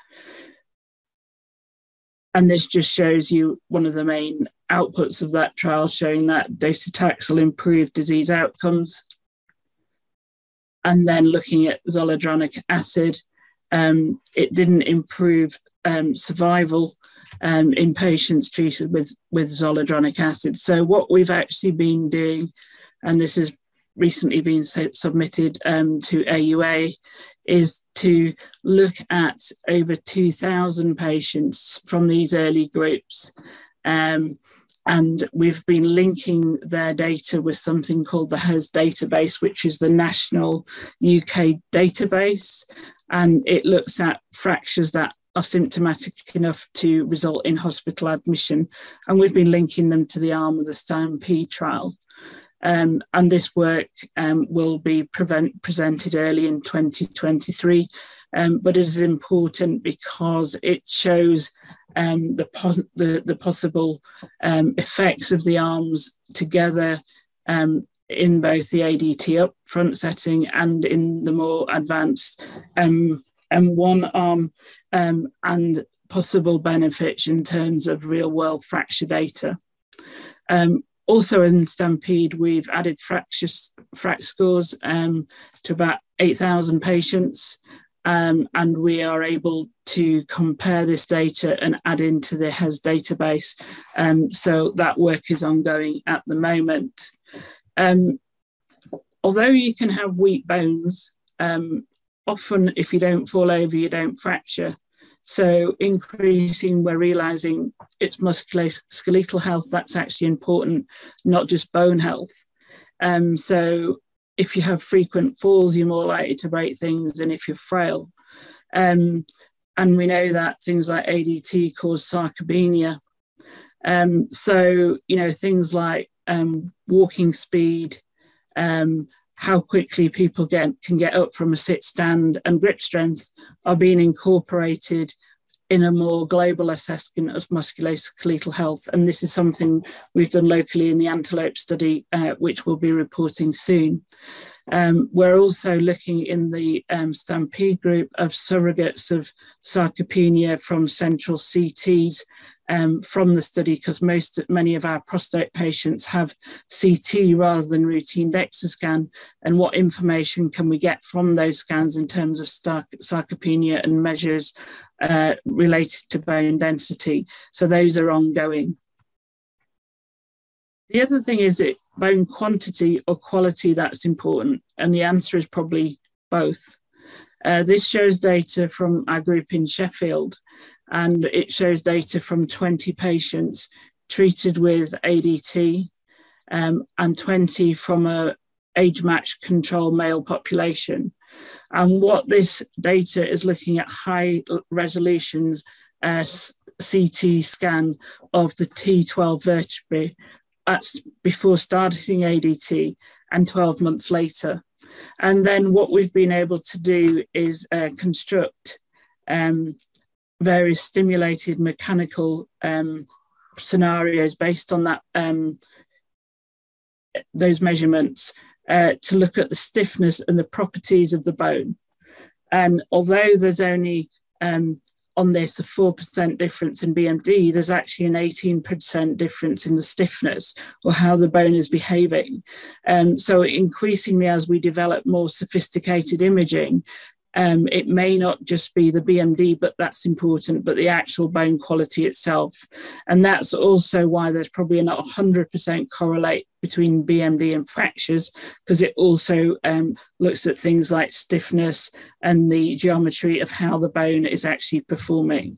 And this just shows you one of the main outputs of that trial, showing that docetaxel improved disease outcomes. And then looking at zoledronic acid, um, it didn't improve um, survival um, in patients treated with, with zoledronic acid. So what we've actually been doing, and this has recently been submitted um, to A U A, is to look at over two thousand patients from these early groups. Um, And we've been linking their data with something called the H E S database, which is the national U K database. And it looks at fractures that are symptomatic enough to result in hospital admission. And we've been linking them to the arm of the Stampede trial. Um, and this work um, will be prevent, presented early in twenty twenty-three. Um, but it is important because it shows um, the, po the, the possible um, effects of the arms together um, in both the A D T upfront setting and in the more advanced um, M one arm, um, and possible benefits in terms of real-world fracture data. Um, also in STAMPEDE, we've added fracture, fracture scores um, to about eight thousand patients, um, and we are able to compare this data and add into the H E S database. Um, so that work is ongoing at the moment. Um, although you can have weak bones, um, often if you don't fall over, you don't fracture. So increasing, we're realizing it's musculoskeletal health that's actually important, not just bone health. Um, so if you have frequent falls, you're more likely to break things than if you're frail. Um, and we know that things like A D T cause sarcopenia. Um, so, you know, things like um, walking speed, um, how quickly people get, can get up from a sit stand, and grip strength are being incorporated in a more global assessment of musculoskeletal health. And this is something we've done locally in the Antelope study, uh, which we'll be reporting soon. Um, we're also looking in the um, STAMPEDE group of surrogates of sarcopenia from central C Ts um, from the study, because most, many of our prostate patients have C T rather than routine DEXA scan, and what information can we get from those scans in terms of sarcopenia and measures uh, related to bone density. So those are ongoing. The other thing is it bone quantity or quality that's important, and the answer is probably both. Uh, this shows data from our group in Sheffield, and it shows data from twenty patients treated with A D T um, and twenty from a age-matched control male population. And what this data is looking at high resolutions uh, C T scan of the T twelve vertebrae. That's before starting A D T and twelve months later. And then what we've been able to do is uh, construct um, various stimulated mechanical um, scenarios based on that um, those measurements uh, to look at the stiffness and the properties of the bone. And although there's only um, on this a four percent difference in B M D, there's actually an eighteen percent difference in the stiffness or how the bone is behaving. Um, so increasingly, as we develop more sophisticated imaging, um, it may not just be the B M D, but that's important, but the actual bone quality itself. And that's also why there's probably not one hundred percent correlate between B M D and fractures, because it also um, looks at things like stiffness and the geometry of how the bone is actually performing.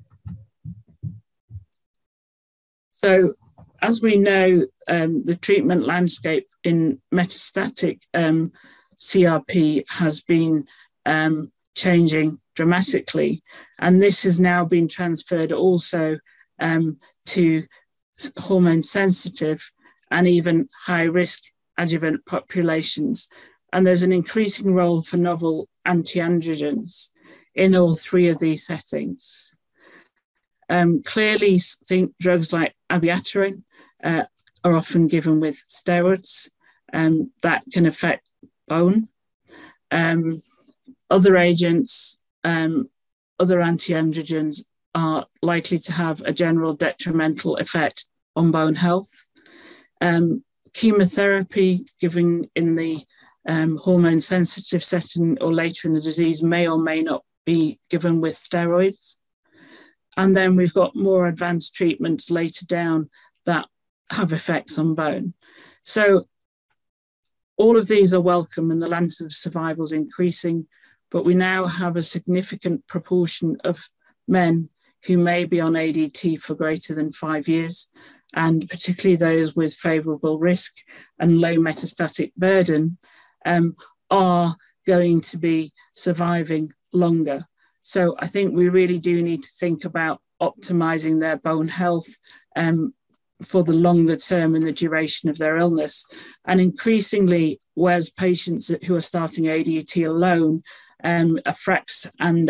So as we know, um, the treatment landscape in metastatic um, C R P has been um, changing dramatically. And this has now been transferred also um, to hormone sensitive and even high risk adjuvant populations. And there's an increasing role for novel anti-androgens in all three of these settings. Um, clearly, think drugs like abiraterone uh, are often given with steroids um, that can affect bone. Um, other agents, um, other anti-androgens are likely to have a general detrimental effect on bone health. Um, chemotherapy given in the um, hormone sensitive setting or later in the disease may or may not be given with steroids. And then we've got more advanced treatments later down that have effects on bone. So all of these are welcome and the length of survival is increasing, but we now have a significant proportion of men who may be on A D T for greater than five years, and particularly those with favourable risk and low metastatic burden um, are going to be surviving longer. So I think we really do need to think about optimising their bone health um, for the longer term and the duration of their illness. And increasingly, whereas patients who are starting A D T alone, um, a frax and a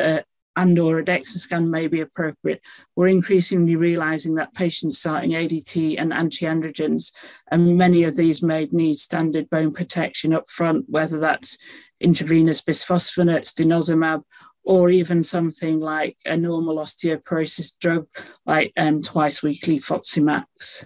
and or a DEXA scan may be appropriate, we're increasingly realising that patients starting A D T and anti-androgens, and many of these may need standard bone protection up front, whether that's intravenous bisphosphonates, denosumab, or even something like a normal osteoporosis drug like um, twice weekly Foximax.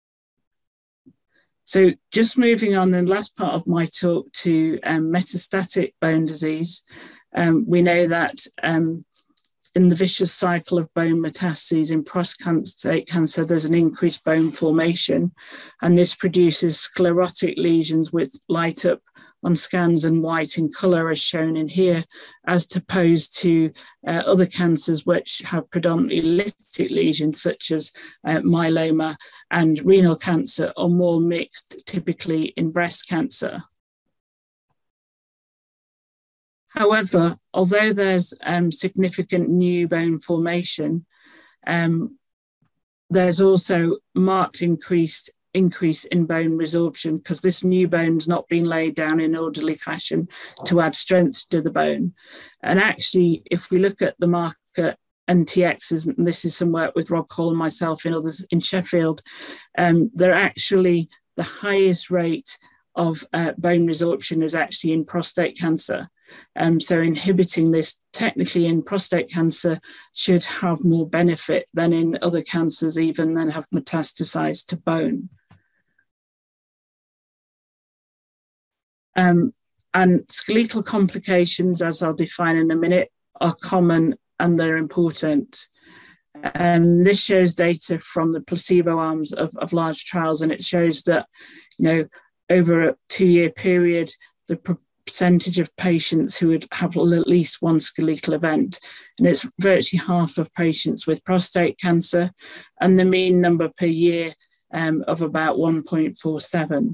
So just moving on, the last part of my talk to um, metastatic bone disease, um, we know that um, in the vicious cycle of bone metastases in prostate cancer, there's an increased bone formation, and this produces sclerotic lesions with light up on scans and white in colour as shown in here, as opposed to uh, other cancers which have predominantly lytic lesions such as uh, myeloma and renal cancer, or more mixed, typically in breast cancer. However, although there's um, significant new bone formation, um, there's also marked increased increase in bone resorption, because this new bone's not been laid down in orderly fashion to add strength to the bone. And actually, if we look at the marker N T Xs, and this is some work with Rob Cole and myself and others in Sheffield, um, they're actually the highest rate of uh, bone resorption is actually in prostate cancer. Um, so inhibiting this technically in prostate cancer should have more benefit than in other cancers, even than have metastasized to bone. Um, and skeletal complications, as I'll define in a minute, are common and they're important. Um, this shows data from the placebo arms of, of large trials, and it shows that, you know, over a two-year period, the percentage of patients who would have at least one skeletal event, and it's virtually half of patients with prostate cancer, and the mean number per year um, of about one point four seven.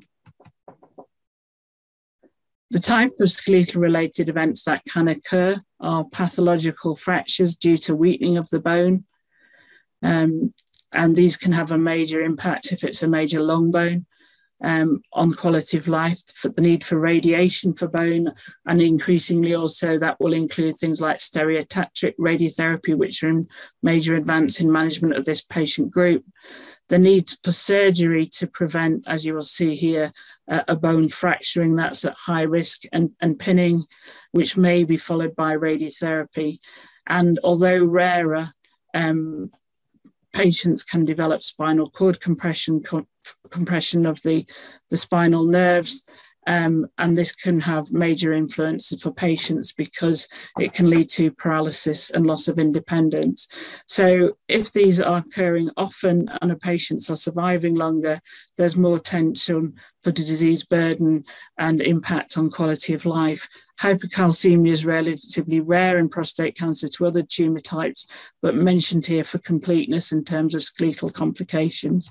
The type of skeletal-related events that can occur are pathological fractures due to weakening of the bone, um, and these can have a major impact if it's a major long bone. Um, on quality of life, for the need for radiation for bone, and increasingly also that will include things like stereotactic radiotherapy, which are in major advance in management of this patient group. The need for surgery to prevent, as you will see here, uh, a bone fracturing that's at high risk, and, and pinning, which may be followed by radiotherapy. And although rarer, um, patients can develop spinal cord compression, co compression of the, the spinal nerves, um, and this can have major influence for patients because it can lead to paralysis and loss of independence. So if these are occurring often and the patients are surviving longer, there's more tension for the disease burden and impact on quality of life. Hypercalcemia is relatively rare in prostate cancer to other tumour types, but mentioned here for completeness in terms of skeletal complications.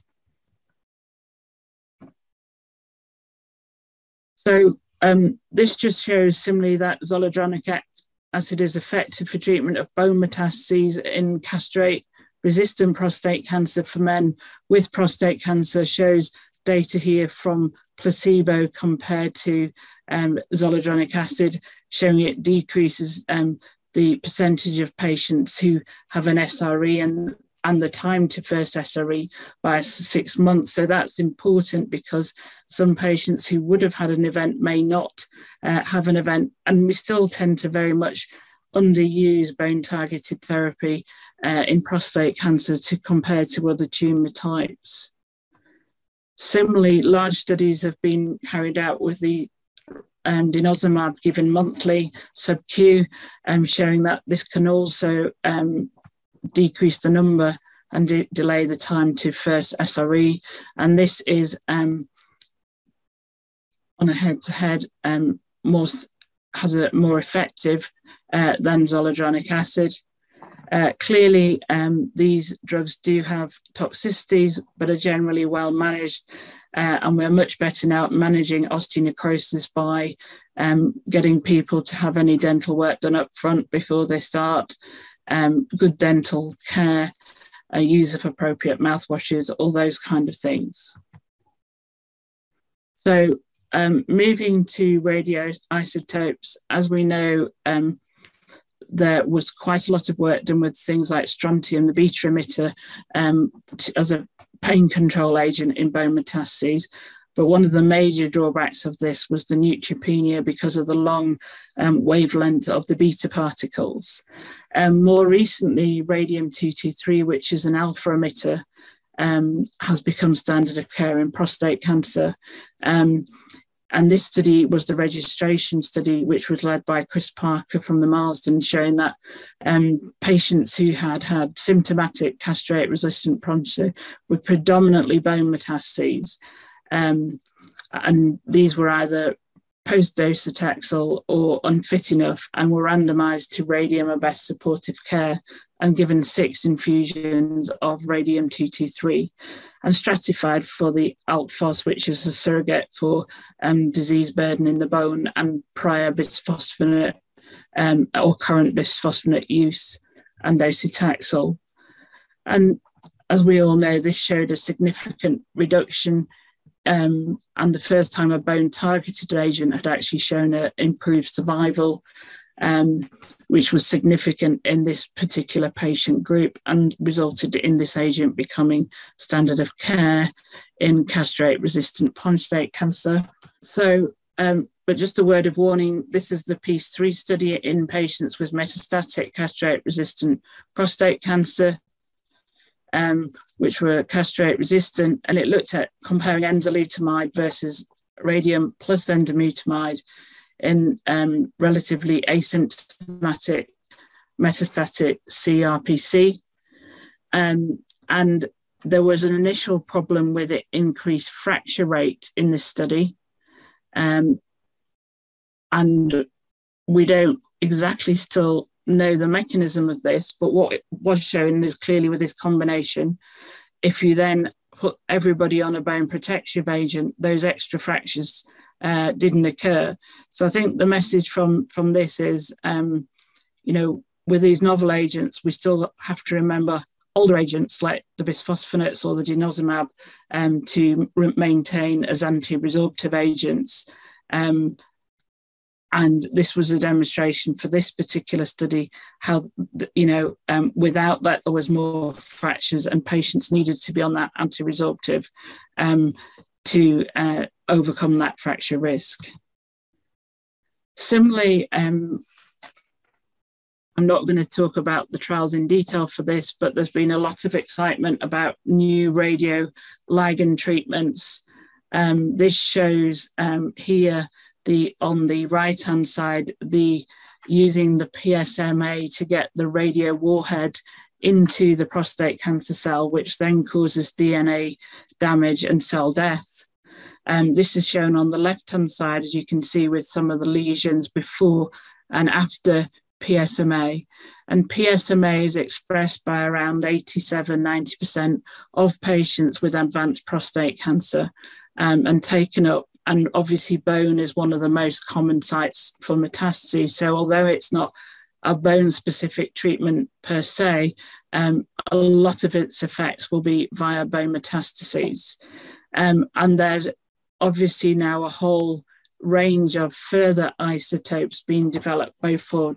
So um, this just shows similarly that zoledronic acid is effective for treatment of bone metastases in castrate-resistant prostate cancer for men with prostate cancer, shows data here from placebo compared to um, zoledronic acid, showing it decreases um, the percentage of patients who have an S R E and, and the time to first S R E by six months. So that's important because some patients who would have had an event may not uh, have an event, and we still tend to very much underuse bone-targeted therapy uh, in prostate cancer to compare to other tumour types. Similarly, large studies have been carried out with the um, denosumab given monthly sub-Q, um, showing that this can also um, decrease the number and de delay the time to first S R E. And this is um, on a head-to-head, um, more, has a more effective uh, than zoledronic acid. Uh, clearly, um, these drugs do have toxicities, but are generally well managed. Uh, and we're much better now at managing osteonecrosis by um, getting people to have any dental work done up front before they start, um, good dental care, uh, use of appropriate mouthwashes, all those kind of things. So um, moving to radioisotopes, as we know, um, there was quite a lot of work done with things like strontium, the beta emitter, um, as a pain control agent in bone metastases. But one of the major drawbacks of this was the neutropenia because of the long um, wavelength of the beta particles. Um, more recently, radium two twenty-three, which is an alpha emitter, um, has become standard of care in prostate cancer. Um, and this study was the registration study, which was led by Chris Parker from the Marsden, showing that um, patients who had had symptomatic castrate-resistant prostate with predominantly bone metastases, Um, and these were either post-docetaxel or unfit enough and were randomized to radium or best supportive care and given six infusions of radium two twenty-three and stratified for the A L T P H O S, which is a surrogate for um, disease burden in the bone and prior bisphosphonate um, or current bisphosphonate use and docetaxel. And as we all know, this showed a significant reduction Um, and the first time a bone targeted agent had actually shown an improved survival, um, which was significant in this particular patient group and resulted in this agent becoming standard of care in castrate-resistant prostate cancer. So, um, but just a word of warning, this is the PEACE three study in patients with metastatic castrate-resistant prostate cancer, Um, which were castrate resistant, and it looked at comparing enzalutamide versus radium plus enzalutamide in um, relatively asymptomatic metastatic C R P C. Um, and there was an initial problem with it increased fracture rate in this study. Um, and we don't exactly still know the mechanism of this, but what was shown is clearly with this combination, if you then put everybody on a bone protective agent, those extra fractures uh, didn't occur. So I think the message from, from this is, um, you know, with these novel agents, we still have to remember older agents like the bisphosphonates or the denosumab um, to maintain as anti-resorptive agents. Um, And this was a demonstration for this particular study, how, you know, um, without that, there was more fractures and patients needed to be on that anti-resorptive um, to uh, overcome that fracture risk. Similarly, um, I'm not going to talk about the trials in detail for this, but there's been a lot of excitement about new radioligand treatments. Um, this shows um, here, The, on the right-hand side, the using the P S M A to get the radio warhead into the prostate cancer cell, which then causes D N A damage and cell death. Um, this is shown on the left-hand side, as you can see, with some of the lesions before and after P S M A. And P S M A is expressed by around eighty-seven, ninety percent of patients with advanced prostate cancer um, and taken up. And obviously bone is one of the most common sites for metastases. So although it's not a bone-specific treatment per se, um, a lot of its effects will be via bone metastases. Um, and there's obviously now a whole range of further isotopes being developed both for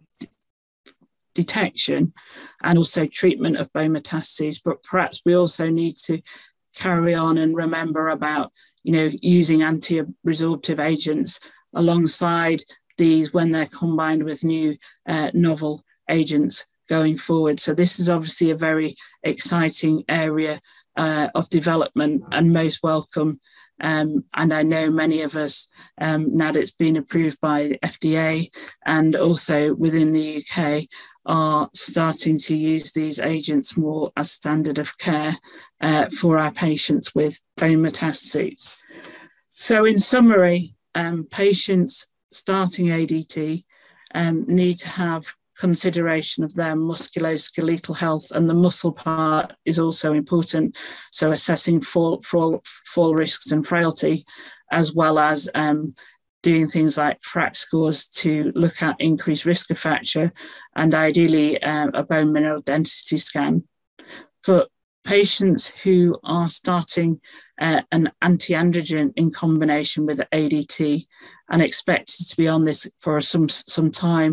detection and also treatment of bone metastases. But perhaps we also need to carry on and remember about, you know, using anti-resorptive agents alongside these when they're combined with new uh, novel agents going forward. So this is obviously a very exciting area uh, of development and most welcome. Um, and I know many of us, um, now that it's been approved by F D A and also within the U K, are starting to use these agents more as standard of care uh, for our patients with bone metastases. So in summary, um, patients starting A D T um, need to have consideration of their musculoskeletal health, and the muscle part is also important. So assessing fall, fall, fall risks and frailty, as well as um, doing things like FRAX scores to look at increased risk of fracture, and ideally uh, a bone mineral density scan. For patients who are starting uh, an anti-androgen in combination with A D T and expected to be on this for some, some time,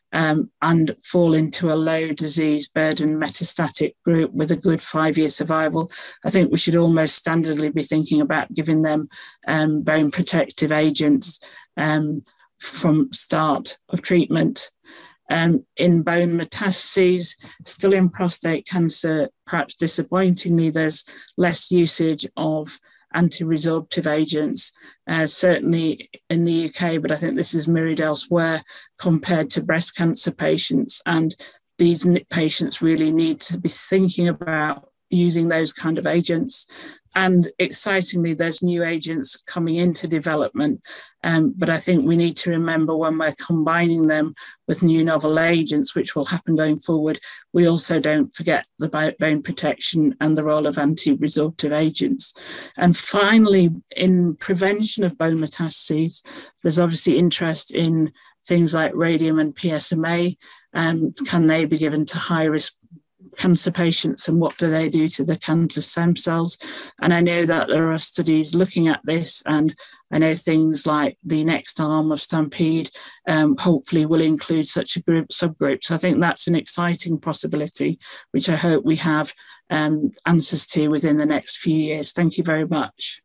um, and fall into a low disease burden metastatic group with a good five-year survival, I think we should almost standardly be thinking about giving them um, bone protective agents um, from start of treatment. Um, in bone metastases, still in prostate cancer, perhaps disappointingly, there's less usage of anti-resorptive agents, uh, certainly in the U K, but I think this is mirrored elsewhere compared to breast cancer patients. And these patients really need to be thinking about using those kind of agents. And excitingly, there's new agents coming into development. Um, but I think we need to remember when we're combining them with new novel agents, which will happen going forward, we also don't forget the bone protection and the role of anti-resorptive agents. And finally, in prevention of bone metastases, there's obviously interest in things like radium and P S M A. Um, can they be given to high-risk cancer patients, and what do they do to the cancer stem cells? And I know that there are studies looking at this, and I know things like the next arm of STAMPEDE um, hopefully will include such a group subgroup. So I think that's an exciting possibility, which I hope we have um, answers to within the next few years. Thank you very much.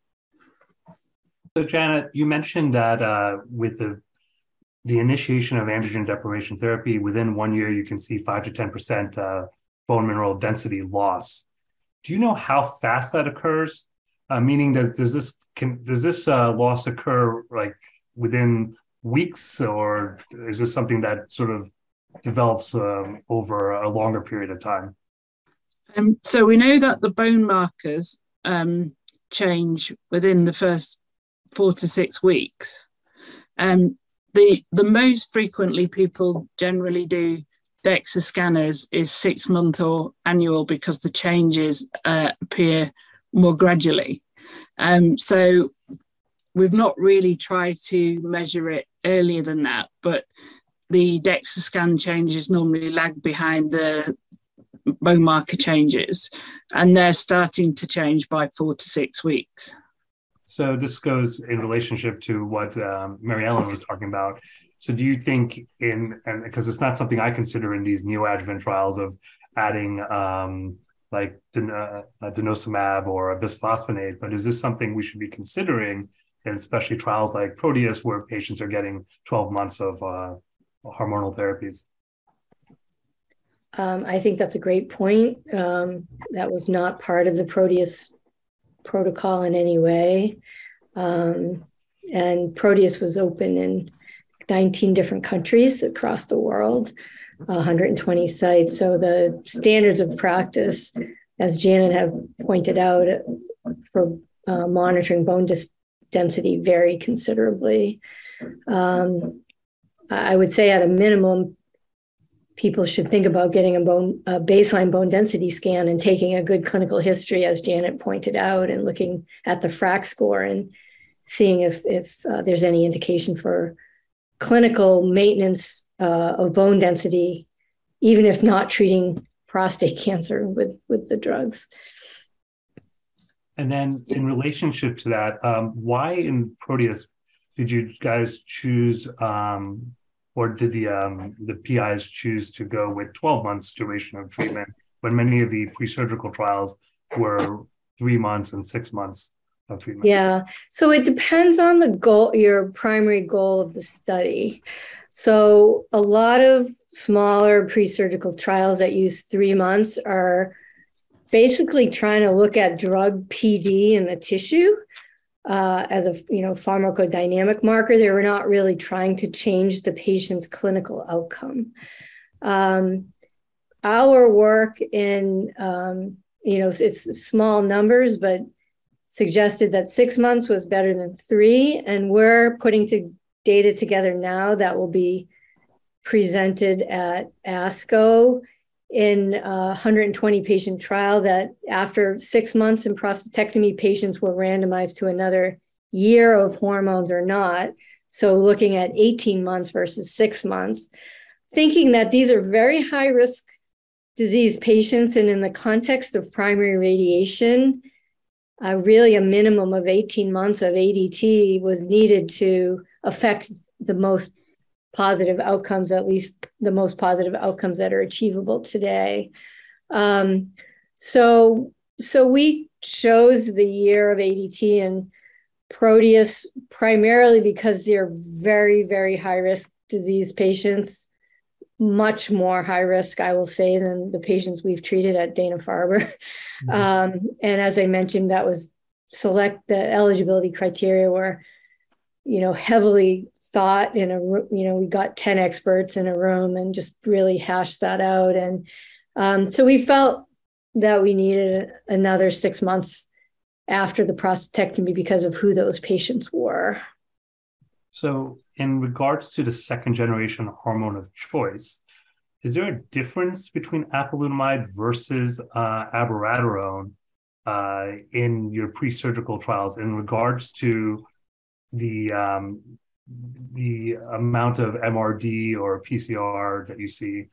So Janet, you mentioned that uh, with the the initiation of androgen deprivation therapy, within one year you can see five to ten percent uh, bone mineral density loss. Do you know how fast that occurs? Uh, meaning, does does this can does this uh, loss occur like within weeks, or is this something that sort of develops um, over a longer period of time? Um, so we know that the bone markers um, change within the first four to six weeks. Um, the the most frequently people generally do DEXA scanners is six month or annual, because the changes uh, appear more gradually. Um, so we've not really tried to measure it earlier than that, but the DEXA scan changes normally lag behind the bone marker changes, and they're starting to change by four to six weeks. So this goes in relationship to what um, Mary Ellen was talking about. So do you think in, and because it's not something I consider in these neoadjuvant trials of adding um, like den- uh, denosumab or bisphosphonate, but is this something we should be considering, and especially trials like Proteus, where patients are getting twelve months of uh, hormonal therapies? Um, I think that's a great point. Um, that was not part of the Proteus protocol in any way. Um, and Proteus was open in nineteen different countries across the world, one hundred twenty sites. So the standards of practice, as Janet have pointed out, for uh, monitoring bone dis- density vary considerably. Um, I would say at a minimum, people should think about getting a bone a baseline bone density scan and taking a good clinical history, as Janet pointed out, and looking at the FRAX score and seeing if, if uh, there's any indication for clinical maintenance uh, of bone density, even if not treating prostate cancer with, with the drugs. And then in relationship to that, um, why in Proteus did you guys choose, um, or did the um, the P Is choose to go with twelve months duration of treatment when many of the pre-surgical trials were three months and six months of treatment? Yeah, so it depends on the goal, your primary goal of the study. So a lot of smaller pre-surgical trials that use three months are basically trying to look at drug P D in the tissue uh, as a you know pharmacodynamic marker. They were not really trying to change the patient's clinical outcome. Um, our work in um, you know it's small numbers, but suggested that six months was better than three, and we're putting to data together now that will be presented at ASCO in a one hundred twenty patient trial that after six months in prostatectomy, patients were randomized to another year of hormones or not. So looking at eighteen months versus six months, thinking that these are very high risk disease patients, and in the context of primary radiation, uh, really a minimum of eighteen months of A D T was needed to affect the most positive outcomes, at least the most positive outcomes that are achievable today. Um, so, so we chose the year of A D T and Proteus primarily because they're very, very high-risk disease patients, much more high risk, I will say, than the patients we've treated at Dana-Farber. Mm-hmm. Um, and as I mentioned, that was select the eligibility criteria were, you know, heavily thought in a, you know, we got ten experts in a room and just really hashed that out. And um, so we felt that we needed another six months after the prostatectomy because of who those patients were. So in regards to the second generation hormone of choice, is there a difference between apalutamide versus uh, abiraterone uh, in your pre-surgical trials in regards to the um, the amount of M R D or P C R that you see?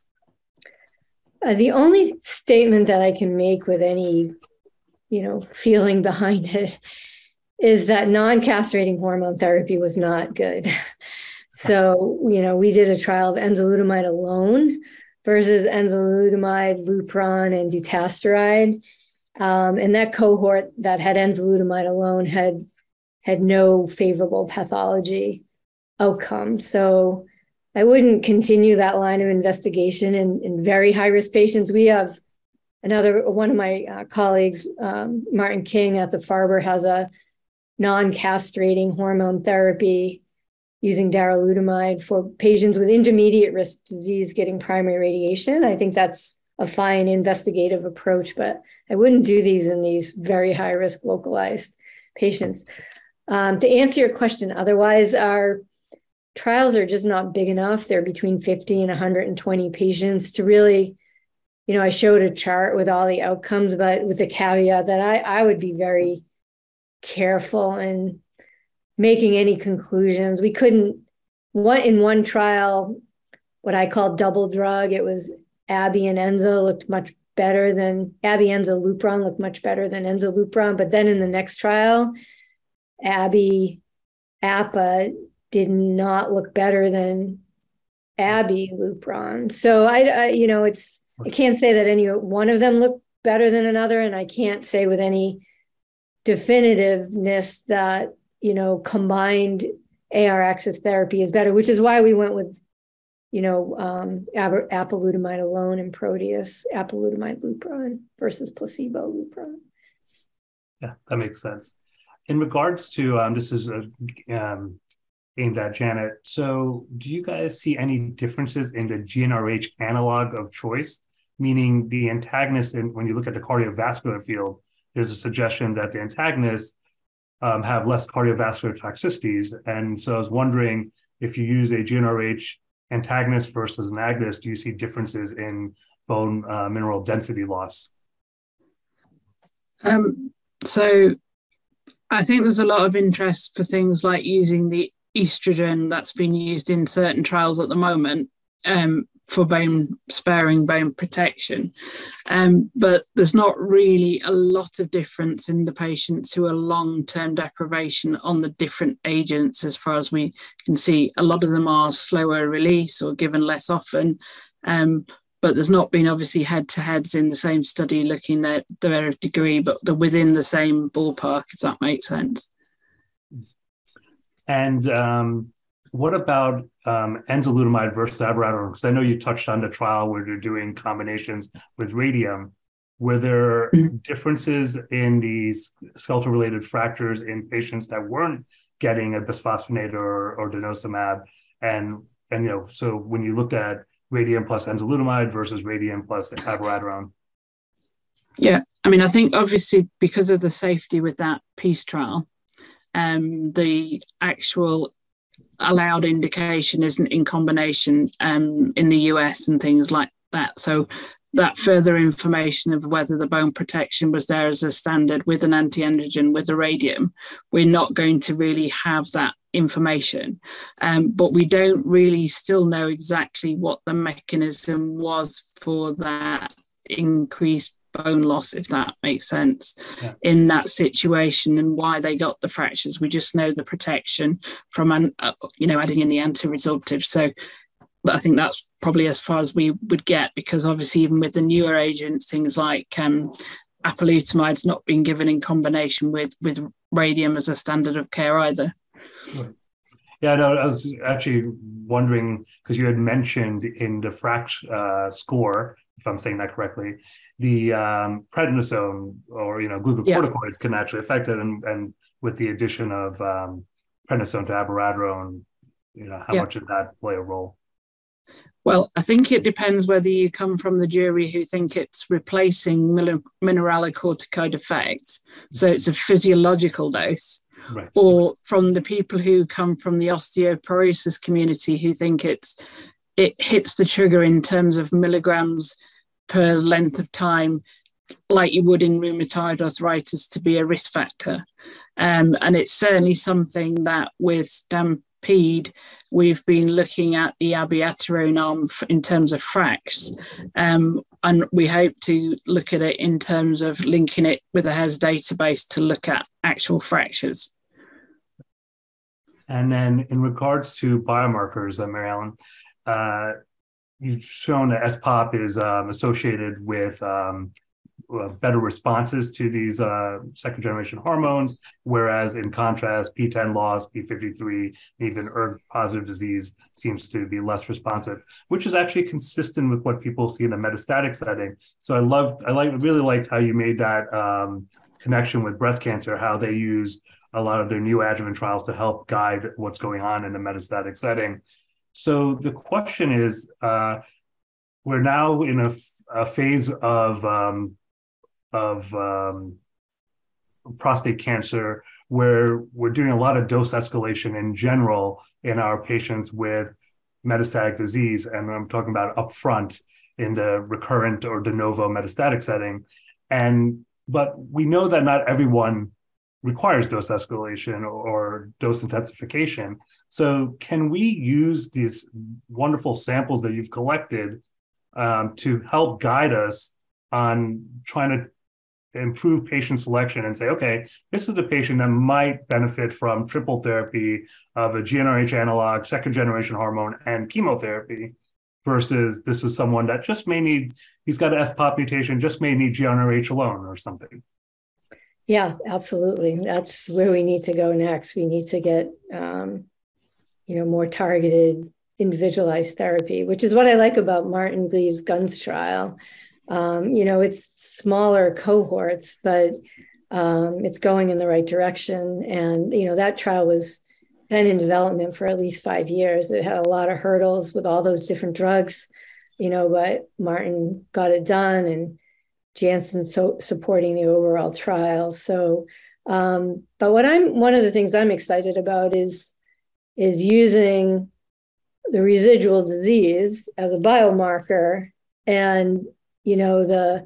Uh, the only statement that I can make with any, you know, feeling behind it is that non-castrating hormone therapy was not good. So, you know, we did a trial of enzalutamide alone versus enzalutamide, Lupron, and dutasteride. Um, and that cohort that had enzalutamide alone had had no favorable pathology outcome. So I wouldn't continue that line of investigation in, in very high-risk patients. We have another, one of my uh, colleagues, um, Martin King at the Farber, has a non-castrating hormone therapy using darolutamide for patients with intermediate risk disease getting primary radiation. I think that's a fine investigative approach, but I wouldn't do these in these very high-risk localized patients. Um, to answer your question, otherwise, our trials are just not big enough. They're between fifty and one hundred twenty patients to really, you know, I showed a chart with all the outcomes, but with the caveat that I, I would be very careful in making any conclusions. We couldn't, one in one trial, what I call double drug, it was Abi and Enza looked much better than, Abi Enza Lupron looked much better than Enza Lupron. But then in the next trial, Abi Appa did not look better than Abi Lupron. So I, I, you know, it's, I can't say that any one of them looked better than another. And I can't say with any definitiveness that, you know, combined A R X therapy is better, which is why we went with, you know, um, apalutamide alone in Proteus, apalutamide Lupron versus placebo Lupron. Yeah, that makes sense. In regards to, um, this is a, um, aimed at Janet. So do you guys see any differences in the G n R H analog of choice? Meaning the antagonist, in, when you look at the cardiovascular field, there's a suggestion that the antagonists um, have less cardiovascular toxicities. And so I was wondering if you use a G n R H antagonist versus an agonist, do you see differences in bone uh, mineral density loss? Um, so I think there's a lot of interest for things like using the estrogen that's been used in certain trials at the moment um, for bone sparing, bone protection. Um, but there's not really a lot of difference in the patients who are long-term deprivation on the different agents. As far as we can see, a lot of them are slower release or given less often. Um, but there's not been obviously head-to-heads in the same study looking at their degree, but they're within the same ballpark, if that makes sense. And um, what about um, enzalutamide versus abiraterone? Because I know you touched on the trial where they're doing combinations with radium. Were there mm-hmm. differences in these skeletal-related fractures in patients that weren't getting a bisphosphonate or, or denosumab? And, and, you know, so when you looked at radium plus enzalutamide versus radium plus abiraterone? Yeah, I mean, I think obviously because of the safety with that PEACE trial, um, the actual allowed indication isn't in combination um, in the U S and things like that. So that further information of whether the bone protection was there as a standard with an anti-androgen with the radium, we're not going to really have that information. Um, but we don't really still know exactly what the mechanism was for that increased bone loss, if that makes sense, yeah. in that situation, and why they got the fractures. We just know the protection from, uh, you know, adding in the anti-resorptive. So I think that's probably as far as we would get, because obviously even with the newer agents, things like um, apalutamide not being given in combination with, with radium as a standard of care either. Right. Yeah, no, I was actually wondering, because you had mentioned in the fract uh, score, if I'm saying that correctly, the um, prednisone or, you know, glucocorticoids yeah. can actually affect it. And, and with the addition of um, prednisone to abiraterone, you know, how yeah. much did that play a role? Well, I think it depends whether you come from the jury who think it's replacing mineralocorticoid effects, so it's a physiological dose, right. or from the people who come from the osteoporosis community who think it's it hits the trigger in terms of milligrams per length of time, like you would in rheumatoid arthritis, to be a risk factor. Um, and it's certainly something that with STAMPEDE, we've been looking at the abiraterone arm in terms of fracs, um, and we hope to look at it in terms of linking it with a H E S database to look at actual fractures. And then in regards to biomarkers, uh, Mary Ellen, uh, you've shown that S P O P is um, associated with um, better responses to these uh, second generation hormones, whereas in contrast, P ten loss, P fifty-three, even E R G positive disease seems to be less responsive, which is actually consistent with what people see in the metastatic setting. So I loved, I like, really liked how you made that um, connection with breast cancer, how they use a lot of their neoadjuvant trials to help guide what's going on in the metastatic setting. So the question is, uh, we're now in a, a phase of um, of um, prostate cancer where we're doing a lot of dose escalation in general in our patients with metastatic disease. And I'm talking about upfront in the recurrent or de novo metastatic setting. And, but we know that not everyone requires dose escalation or dose intensification. So can we use these wonderful samples that you've collected um, to help guide us on trying to improve patient selection and say, okay, this is the patient that might benefit from triple therapy of a G n R H analog, second generation hormone, and chemotherapy, versus this is someone that just may need, he's got an S P O P mutation, just may need G n R H alone or something. Yeah, absolutely. That's where we need to go next. We need to get, um, you know, more targeted, individualized therapy, which is what I like about Martin Gleaves' GUNS trial. Um, you know, it's smaller cohorts, but um, it's going in the right direction. And, you know, that trial was been in development for at least five years. It had a lot of hurdles with all those different drugs, you know, but Martin got it done, and Janssen so supporting the overall trial. So, um, but what I'm, one of the things I'm excited about is, is using the residual disease as a biomarker, and you know, the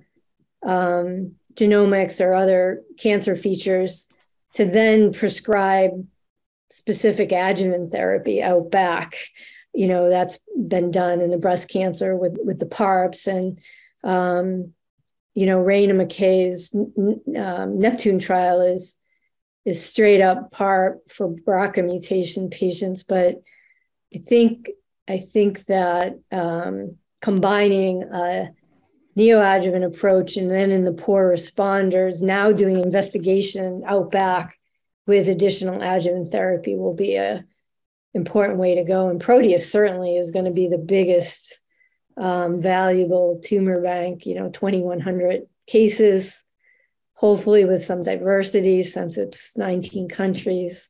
um, genomics or other cancer features to then prescribe specific adjuvant therapy out back. You know, that's been done in the breast cancer with, with the PARPs, and, um, you know, Raina McKay's um, Neptune trial is, is straight up PARP for B R C A mutation patients. But I think, I think that um, combining a neoadjuvant approach, and then in the poor responders, now doing investigation out back with additional adjuvant therapy will be a important way to go. And Proteus certainly is going to be the biggest um, valuable tumor bank, you know, twenty-one hundred cases, hopefully with some diversity since it's nineteen countries.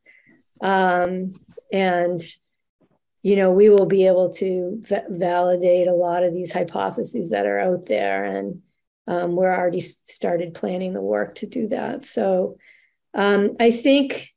Um, and you know, we will be able to v- validate a lot of these hypotheses that are out there. And um, we're already started planning the work to do that. So um, I think,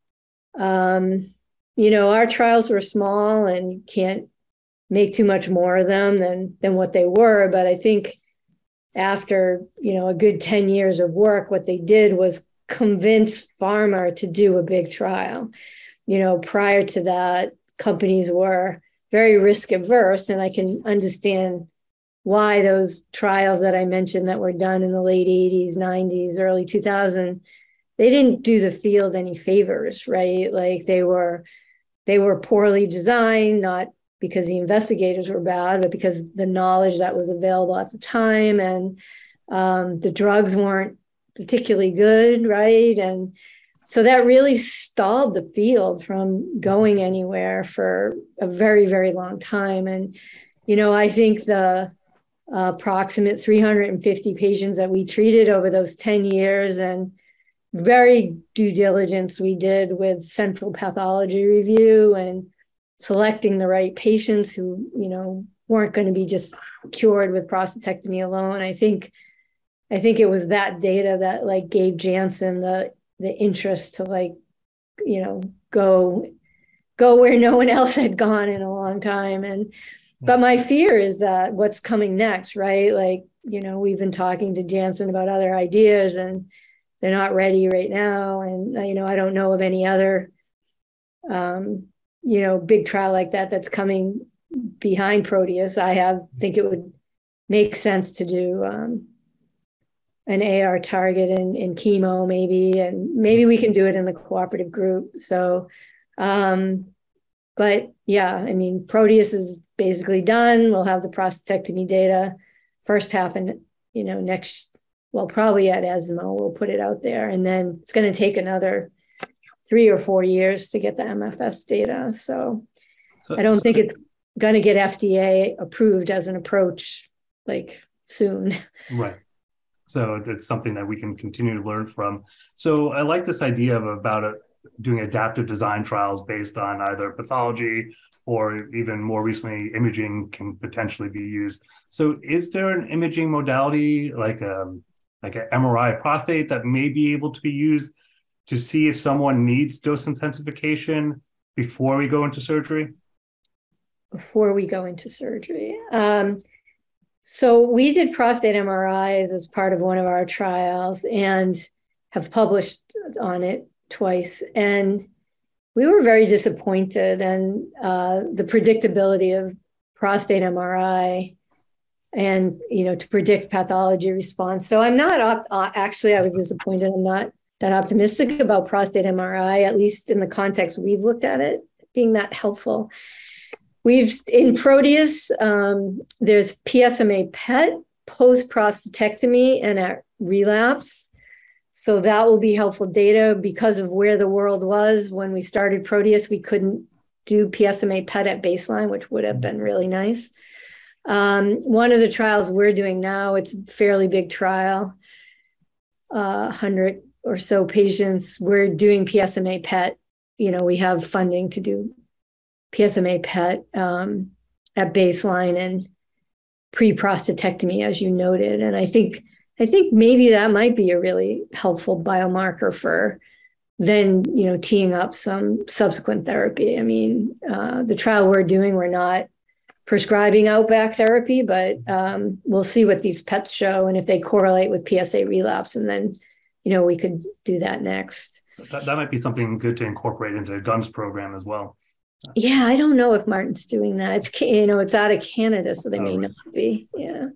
um, you know, our trials were small and you can't make too much more of them than, than what they were. But I think after, you know, a good ten years of work, what they did was convince pharma to do a big trial. You know, prior to that, companies were very risk averse, and I can understand why those trials that I mentioned that were done in the late eighties, nineties, early two thousands, they didn't do the field any favors, right? Like they were, they were poorly designed, not because the investigators were bad, but because the knowledge that was available at the time, and um, the drugs weren't particularly good, right? And so that really stalled the field from going anywhere for a very, very long time. And, you know, I think the uh, approximate three hundred fifty patients that we treated over those ten years, and very due diligence we did with central pathology review and selecting the right patients who, you know, weren't going to be just cured with prostatectomy alone. I think, I think it was that data that like gave Janssen the the interest to like, you know, go go where no one else had gone in a long time. And but my fear is that what's coming next, right? Like, you know, we've been talking to Janssen about other ideas, and they're not ready right now. And, you know, I don't know of any other, um, you know, big trial like that that's coming behind Proteus. I have think it would make sense to do um, an A R target in, in chemo maybe, and maybe we can do it in the cooperative group. So, um, but yeah, I mean, Proteus is basically done. We'll have the prostatectomy data first half and, you know, next, well, probably at ESMO, we'll put it out there. And then it's going to take another three or four years to get the M F S data. So, so I don't so, think it's going to get F D A approved as an approach like soon. Right. So it's something that we can continue to learn from. So I like this idea of about a, doing adaptive design trials based on either pathology or even more recently, imaging can potentially be used. So is there an imaging modality like a, like an M R I prostate that may be able to be used to see if someone needs dose intensification before we go into surgery? Before we go into surgery. Um, so we did prostate M R Is as part of one of our trials and have published on it twice. And we were very disappointed, and uh, the predictability of prostate M R I and, you know, to predict pathology response. So I'm not, op- uh, actually, I was disappointed. I'm not that optimistic about prostate M R I, at least in the context we've looked at it, being that helpful. We've, in Proteus, um, there's P S M A P E T, post-prostatectomy and at relapse. So that will be helpful data because of where the world was when we started Proteus. We couldn't do P S M A P E T at baseline, which would have been really nice. Um, one of the trials we're doing now, it's a fairly big trial, uh, one hundred or so patients. We're doing P S M A P E T. You know, we have funding to do P S M A P E T um, at baseline and pre-prostatectomy, as you noted. And I think I think maybe that might be a really helpful biomarker for then, you know, teeing up some subsequent therapy. I mean, uh, the trial we're doing, we're not prescribing outback therapy, but um, we'll see what these P E Ts show and if they correlate with P S A relapse. And then, you know, we could do that next. That, that might be something good to incorporate into the G U M S program as well. Yeah, I don't know if Martin's doing that. It's, you know, it's out of Canada, so they oh, may right. not be. Yeah.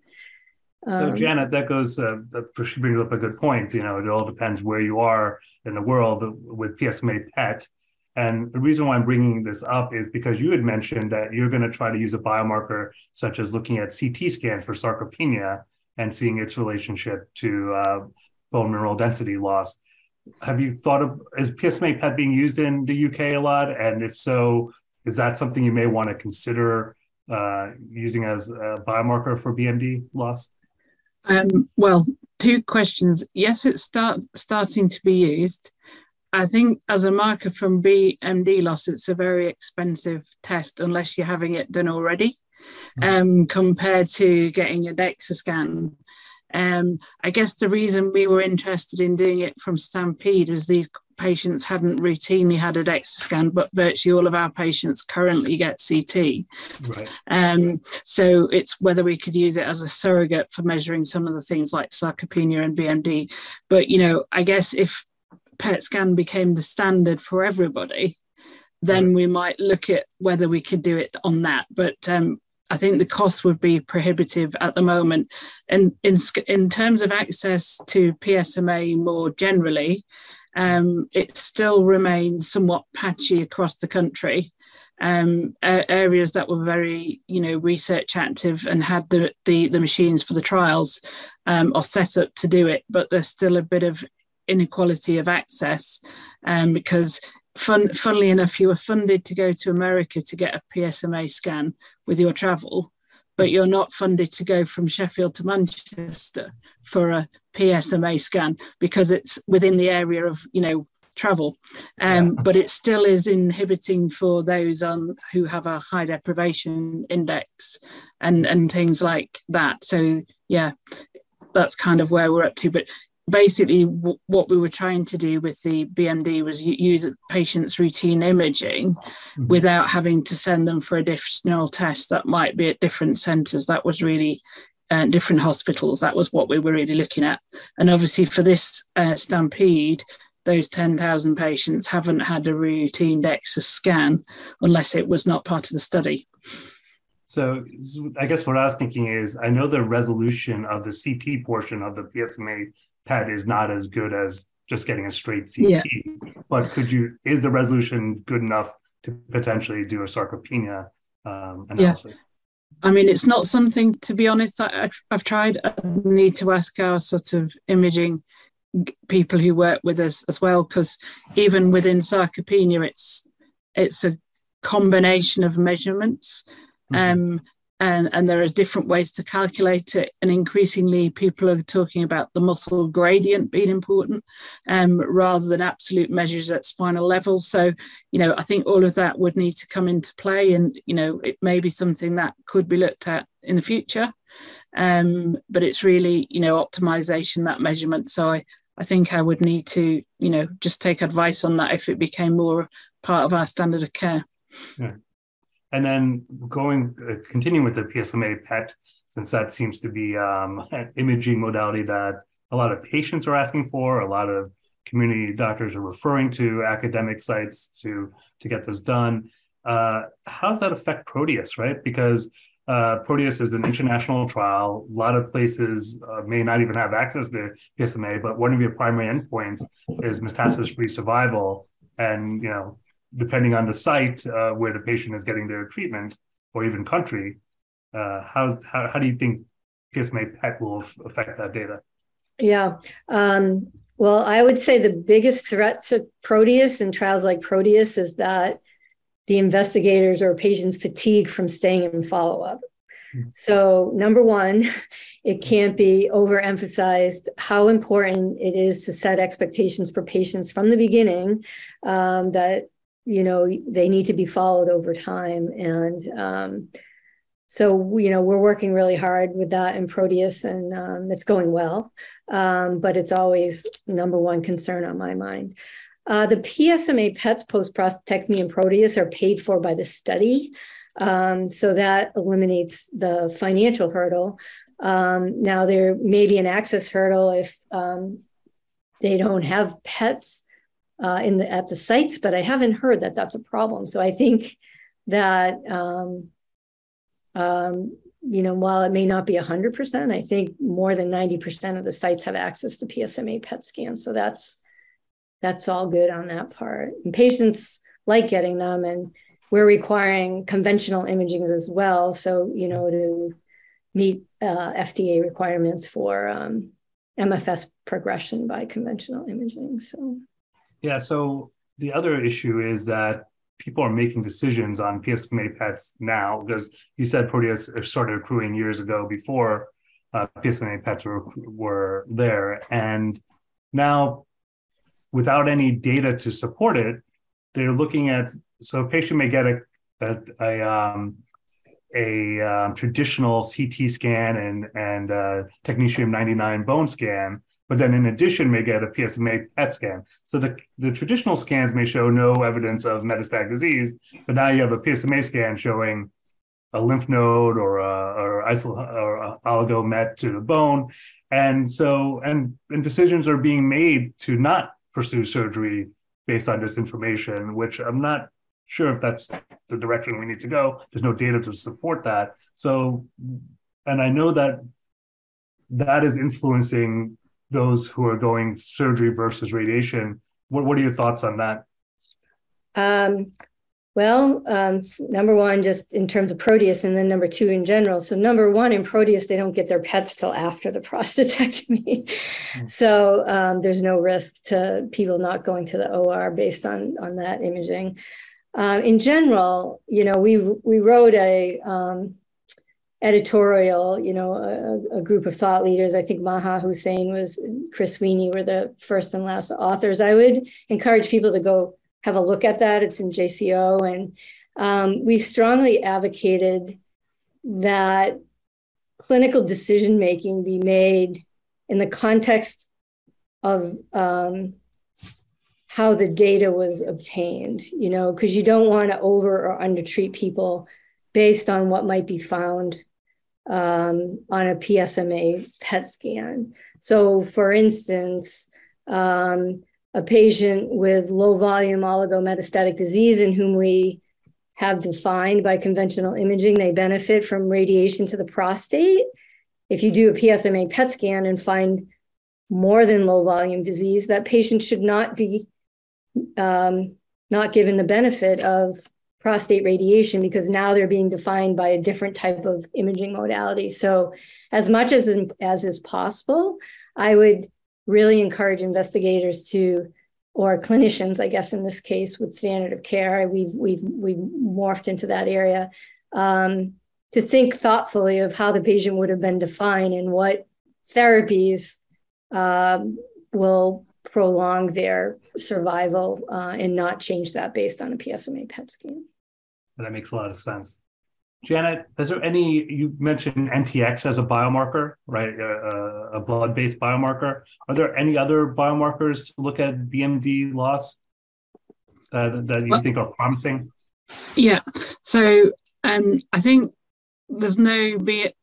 So Um, Janet, that goes, uh, that she brings up a good point. You know, it all depends where you are in the world with P S M A P E T. And the reason why I'm bringing this up is because you had mentioned that you're going to try to use a biomarker such as looking at C T scans for sarcopenia and seeing its relationship to uh, bone mineral density loss. Have you thought of, is P S M A P E T being used in the U K a lot? And if so, is that something you may want to consider uh, using as a biomarker for B M D loss? Um, well, two questions. Yes, it's start, starting to be used. I think as a marker from B M D loss, it's a very expensive test unless you're having it done already, um, compared to getting a DEXA scan. Um, I guess the reason we were interested in doing it from Stampede is these patients hadn't routinely had a DEXA scan, but virtually all of our patients currently get C T. Right. Um, so it's whether we could use it as a surrogate for measuring some of the things like sarcopenia and B M D. But, you know, I guess if P E T scan became the standard for everybody, then right. we might look at whether we could do it on that. But um, I think the cost would be prohibitive at the moment. And in, in terms of access to P S M A more generally, um, it still remains somewhat patchy across the country. Um, areas that were very, you know, research active and had the, the, the machines for the trials um, are set up to do it, but there's still a bit of inequality of access um, because fun, funnily enough, you were funded to go to America to get a P S M A scan with your travel, but you're not funded to go from Sheffield to Manchester for a P S M A scan because it's within the area of, you know, travel, um, yeah. But it still is inhibiting for those on who have a high deprivation index and and things like that. So yeah, that's kind of where we're up to. But basically, w- what we were trying to do with the B M D was use patients' routine imaging mm-hmm. without having to send them for additional tests that might be at different centres. That was really uh, different hospitals. That was what we were really looking at. And obviously, for this uh, Stampede, those ten thousand patients haven't had a routine DEXA scan unless it was not part of the study. So I guess what I was thinking is, I know the resolution of the C T portion of the P S M A P E T is not as good as just getting a straight C T, yeah. But could you, is the resolution good enough to potentially do a sarcopenia um, analysis? Yeah. I mean, it's not something, to be honest, I, I've tried. I need to ask our sort of imaging people who work with us as well, because even within sarcopenia, it's it's a combination of measurements, mm-hmm. um, and and there are different ways to calculate it. And increasingly, people are talking about the muscle gradient being important, um, rather than absolute measures at spinal level. So, you know, I think all of that would need to come into play, and you know, it may be something that could be looked at in the future. Um, but it's really, you know, optimization, that measurement. So I. I think I would need to, you know, just take advice on that if it became more part of our standard of care. Yeah. And then going, uh, continuing with the P S M A P E T, since that seems to be um, an imaging modality that a lot of patients are asking for, a lot of community doctors are referring to academic sites to, to get this done. Uh, how does that affect Proteus, right? Because Uh, Proteus is an international trial. A lot of places uh, may not even have access to P S M A, but one of your primary endpoints is metastasis-free survival. And, you know, depending on the site uh, where the patient is getting their treatment, or even country, uh, how's, how, how do you think P S M A P E T will f- affect that data? Yeah. Um, well, I would say the biggest threat to Proteus and trials like Proteus is that the investigators or patients fatigue from staying in follow-up. Mm-hmm. So number one, it can't be overemphasized how important it is to set expectations for patients from the beginning, um, that, you know, they need to be followed over time. And um, so, you know, we're working really hard with that in Proteus, and um, it's going well, um, but it's always number one concern on my mind. Uh, the P S M A P E Ts, post-prostatectomy and Proteus, are paid for by the study. Um, so that eliminates the financial hurdle. Um, now, there may be an access hurdle if um, they don't have P E Ts uh, in the, at the sites, but I haven't heard that that's a problem. So I think that, um, um, you know, while it may not be one hundred percent, I think more than ninety percent of the sites have access to P S M A P E T scans. So that's That's all good on that part. And patients like getting them, and we're requiring conventional imaging as well. So, you know, to meet uh, F D A requirements for um, M F S progression by conventional imaging. So, yeah. So the other issue is that people are making decisions on P S M A P E Ts now, because you said Proteus started accruing years ago before uh, P S M A P E Ts were, were there. And now, without any data to support it, they're looking at, so a patient may get a a, a, um, a um, traditional C T scan and, and uh, technetium ninety-nine bone scan, but then in addition may get a P S M A P E T scan. So the, the traditional scans may show no evidence of metastatic disease, but now you have a P S M A scan showing a lymph node or a, or, isol, or a oligomet to the bone. And so, and, and decisions are being made to not pursue surgery based on this information, which I'm not sure if that's the direction we need to go. There's no data to support that. So, and I know that that is influencing those who are going surgery versus radiation. What, what are your thoughts on that? Um, well, um, number one, just in terms of Proteus, and then number two in general. So number one, in Proteus, they don't get their P E Ts till after the prostatectomy. Mm-hmm. So um, there's no risk to people not going to the O R based on, on that imaging. Uh, in general, you know, we we wrote a um, editorial, you know, a, a group of thought leaders. I think Maha Hussein was, Chris Sweeney were the first and last authors. I would encourage people to go have a look at that. It's in J C O. And um, we strongly advocated that clinical decision-making be made in the context of um, how the data was obtained, you know, because you don't want to over or undertreat people based on what might be found um, on a P S M A P E T scan. So for instance, um, a patient with low volume oligometastatic disease in whom we have defined by conventional imaging, they benefit from radiation to the prostate. If you do a P S M A P E T scan and find more than low volume disease, that patient should not be um, not given the benefit of prostate radiation, because now they're being defined by a different type of imaging modality. So as much as, as is possible, I would really encourage investigators to, or clinicians, I guess in this case with standard of care, we've we've we've morphed into that area, um, to think thoughtfully of how the patient would have been defined and what therapies um, will prolong their survival uh, and not change that based on a P S M A P E T scan. That makes a lot of sense. Janet, is there any, you mentioned N T X as a biomarker, right? A, a blood-based biomarker. Are there any other biomarkers to look at B M D loss that, that you well, think are promising? Yeah, so um, I think there's no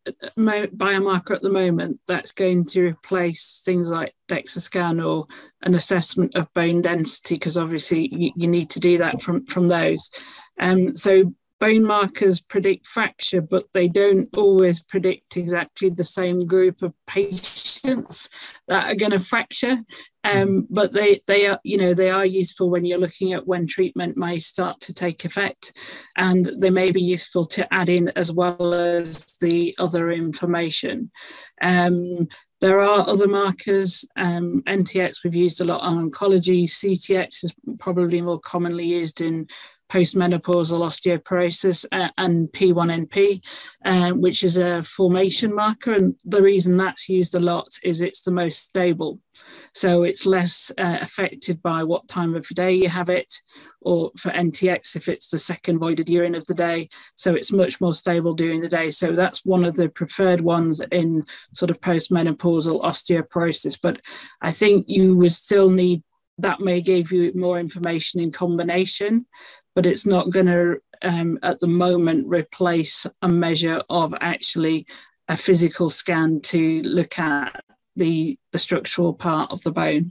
biomarker at the moment that's going to replace things like DEXA scan or an assessment of bone density, because obviously you, you need to do that from, from those. Um, so bone markers predict fracture, but they don't always predict exactly the same group of patients that are going to fracture. Um, but they, they are, you know, they are useful when you're looking at when treatment may start to take effect, and they may be useful to add in as well as the other information. Um, There are other markers. um, N T X we've used a lot on oncology. C T X is probably more commonly used in postmenopausal osteoporosis, uh, and P one N P, uh, which is a formation marker. And the reason that's used a lot is it's the most stable. So it's less uh, affected by what time of day you have it, or for N T X, if it's the second voided urine of the day. So it's much more stable during the day. So that's one of the preferred ones in sort of postmenopausal osteoporosis. But I think you would still need, that may give you more information in combination, but it's not going to, um, at the moment, replace a measure of actually a physical scan to look at the, the structural part of the bone.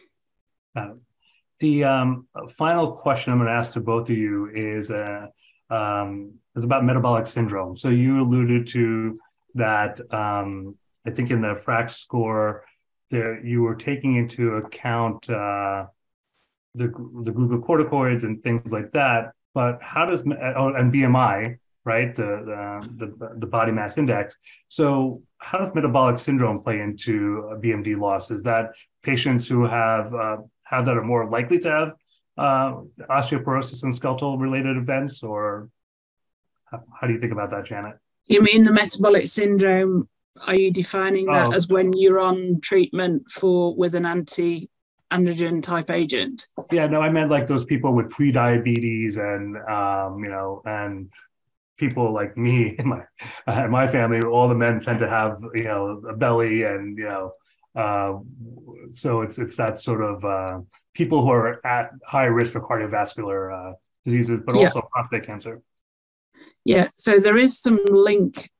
Uh, the um, final question I'm going to ask to both of you is, uh, um, is about metabolic syndrome. So you alluded to that, um, I think in the FRAX score, there you were taking into account uh, the, the glucocorticoids and things like that. But how does, oh, and B M I, right, the, the, the, the body mass index. So how does metabolic syndrome play into B M D loss? Is that patients who have, uh, have that are more likely to have uh, osteoporosis and skeletal related events, or how, how do you think about that, Janet? You mean the metabolic syndrome? Are you defining that oh. as when you're on treatment for with an anti-androgen type agent? Yeah, no, I meant like those people with pre-diabetes and, um, you know, and people like me and my, uh, my family, all the men tend to have, you know, a belly and, you know, uh, so it's it's that sort of uh, people who are at high risk for cardiovascular uh, diseases, but also yeah. prostate cancer. Yeah, so there is some link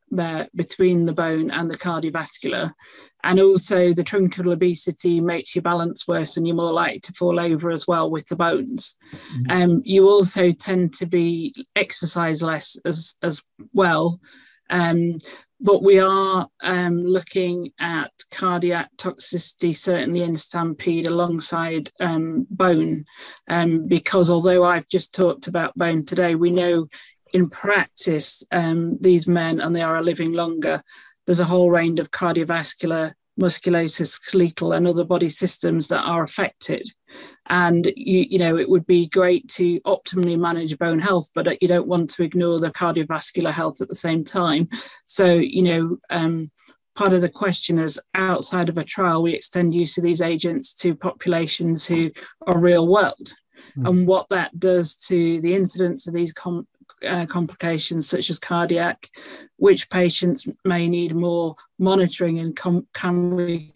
there between the bone and the cardiovascular. And also the truncal obesity makes your balance worse and you're more likely to fall over as well with the bones. Mm-hmm. Um, you also tend to be exercise less as, as well. Um, but we are um, looking at cardiac toxicity, certainly in STAMPEDE, alongside um, bone, um, because although I've just talked about bone today, we know in practice, um, these men, and they are living longer, there's a whole range of cardiovascular, musculoskeletal and other body systems that are affected. And, you, you know, it would be great to optimally manage bone health, but you don't want to ignore the cardiovascular health at the same time. So, you know, um, part of the question is, outside of a trial, we extend use of these agents to populations who are real world. Mm. And what that does to the incidence of these com Uh, complications such as cardiac, which patients may need more monitoring, and com can we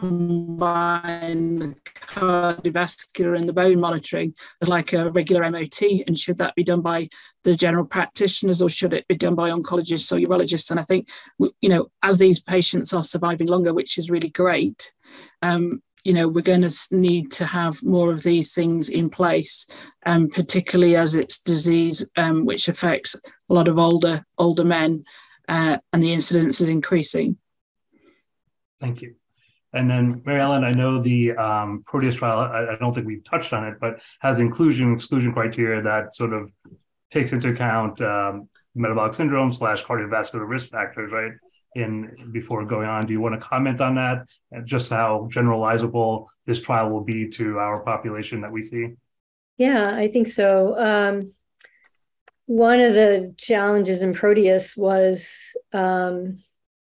combine the cardiovascular and the bone monitoring as like a regular M O T, and should that be done by the general practitioners or should it be done by oncologists or urologists? And I think, you know, as these patients are surviving longer, which is really great, um, you know, we're going to need to have more of these things in place, um, particularly as it's disease um, which affects a lot of older older men, uh, and the incidence is increasing. Thank you. And then, Mary Ellen, I know the um, Proteus trial, I, I don't think we've touched on it, but has inclusion exclusion criteria that sort of takes into account um, metabolic syndrome slash cardiovascular risk factors, right? In before going on, do you want to comment on that? And just how generalizable this trial will be to our population that we see? Yeah, I think so. Um, one of the challenges in Proteus was um,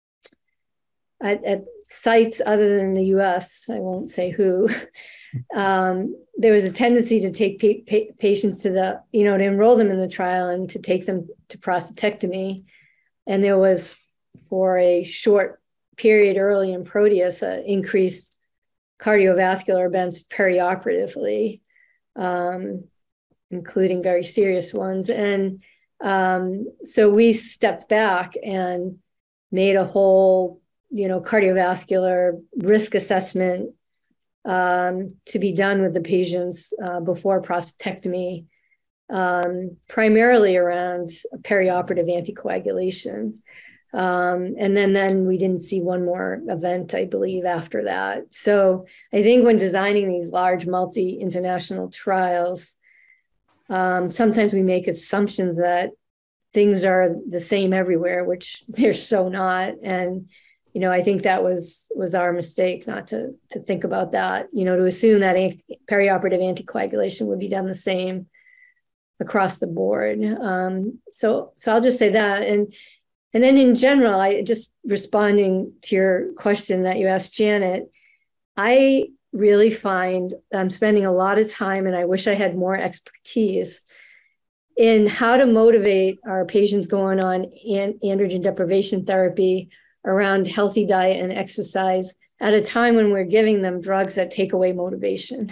at, at sites other than the U S, I won't say who, um, there was a tendency to take pa pa patients to the, you know, to enroll them in the trial and to take them to prostatectomy. And there was, for a short period early in Proteus, uh, increased cardiovascular events perioperatively, um, including very serious ones. And um, so we stepped back and made a whole, you know, cardiovascular risk assessment um, to be done with the patients uh, before prostatectomy, um, primarily around perioperative anticoagulation. Um, and then, then we didn't see one more event, I believe, after that. So I think when designing these large multi-international trials, um, sometimes we make assumptions that things are the same everywhere, which they're so not. And, you know, I think that was was our mistake, not to, to think about that, you know, to assume that perioperative anticoagulation would be done the same across the board. Um, so, so I'll just say that. And And then in general, I just responding to your question that you asked, Janet, I really find I'm spending a lot of time, and I wish I had more expertise in how to motivate our patients going on an androgen deprivation therapy around healthy diet and exercise at a time when we're giving them drugs that take away motivation.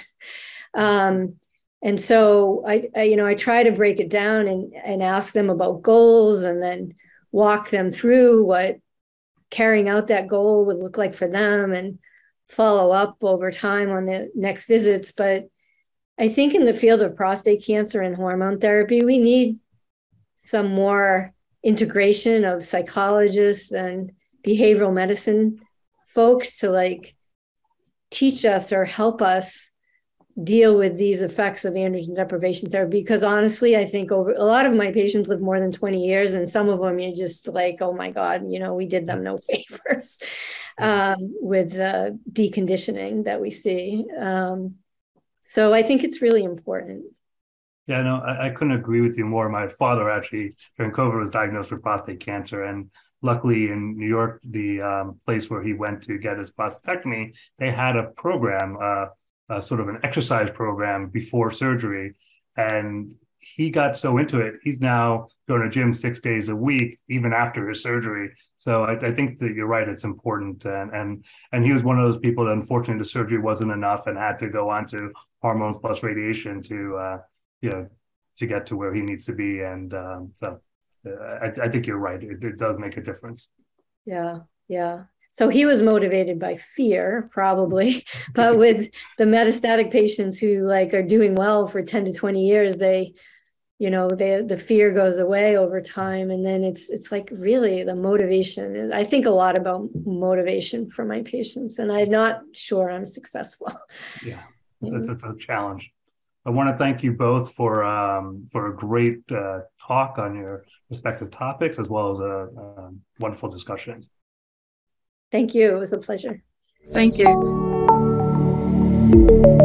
Um, and so I, I, you know, I try to break it down and, and ask them about goals, and then walk them through what carrying out that goal would look like for them, and follow up over time on the next visits. But I think in the field of prostate cancer and hormone therapy, we need some more integration of psychologists and behavioral medicine folks to like teach us or help us deal with these effects of androgen deprivation therapy. Because honestly, I think over a lot of my patients live more than twenty years, and some of them you're just like, oh my God, you know, we did them no favors um, with the deconditioning that we see. Um, so I think it's really important. Yeah, no, I, I couldn't agree with you more. My father actually during COVID was diagnosed with prostate cancer, and luckily in New York, the um, place where he went to get his prostatectomy, they had a program, uh, Uh, sort of an exercise program before surgery. And he got so into it, he's now going to gym six days a week, even after his surgery. So I, I think that you're right, it's important. And, and, and he was one of those people that unfortunately the surgery wasn't enough and had to go on to hormones plus radiation to, uh, you know, to get to where he needs to be. And um, so uh, I, I think you're right. It, it does make a difference. Yeah, yeah. So he was motivated by fear, probably, but with the metastatic patients who like are doing well for ten to twenty years, they, you know, they, the fear goes away over time. And then it's, it's like really the motivation. I think a lot about motivation for my patients, and I'm not sure I'm successful. Yeah, it's, it's, it's a challenge. I want to thank you both for um, for a great uh, talk on your respective topics, as well as a, a wonderful discussion. Thank you. It was a pleasure. Thank you.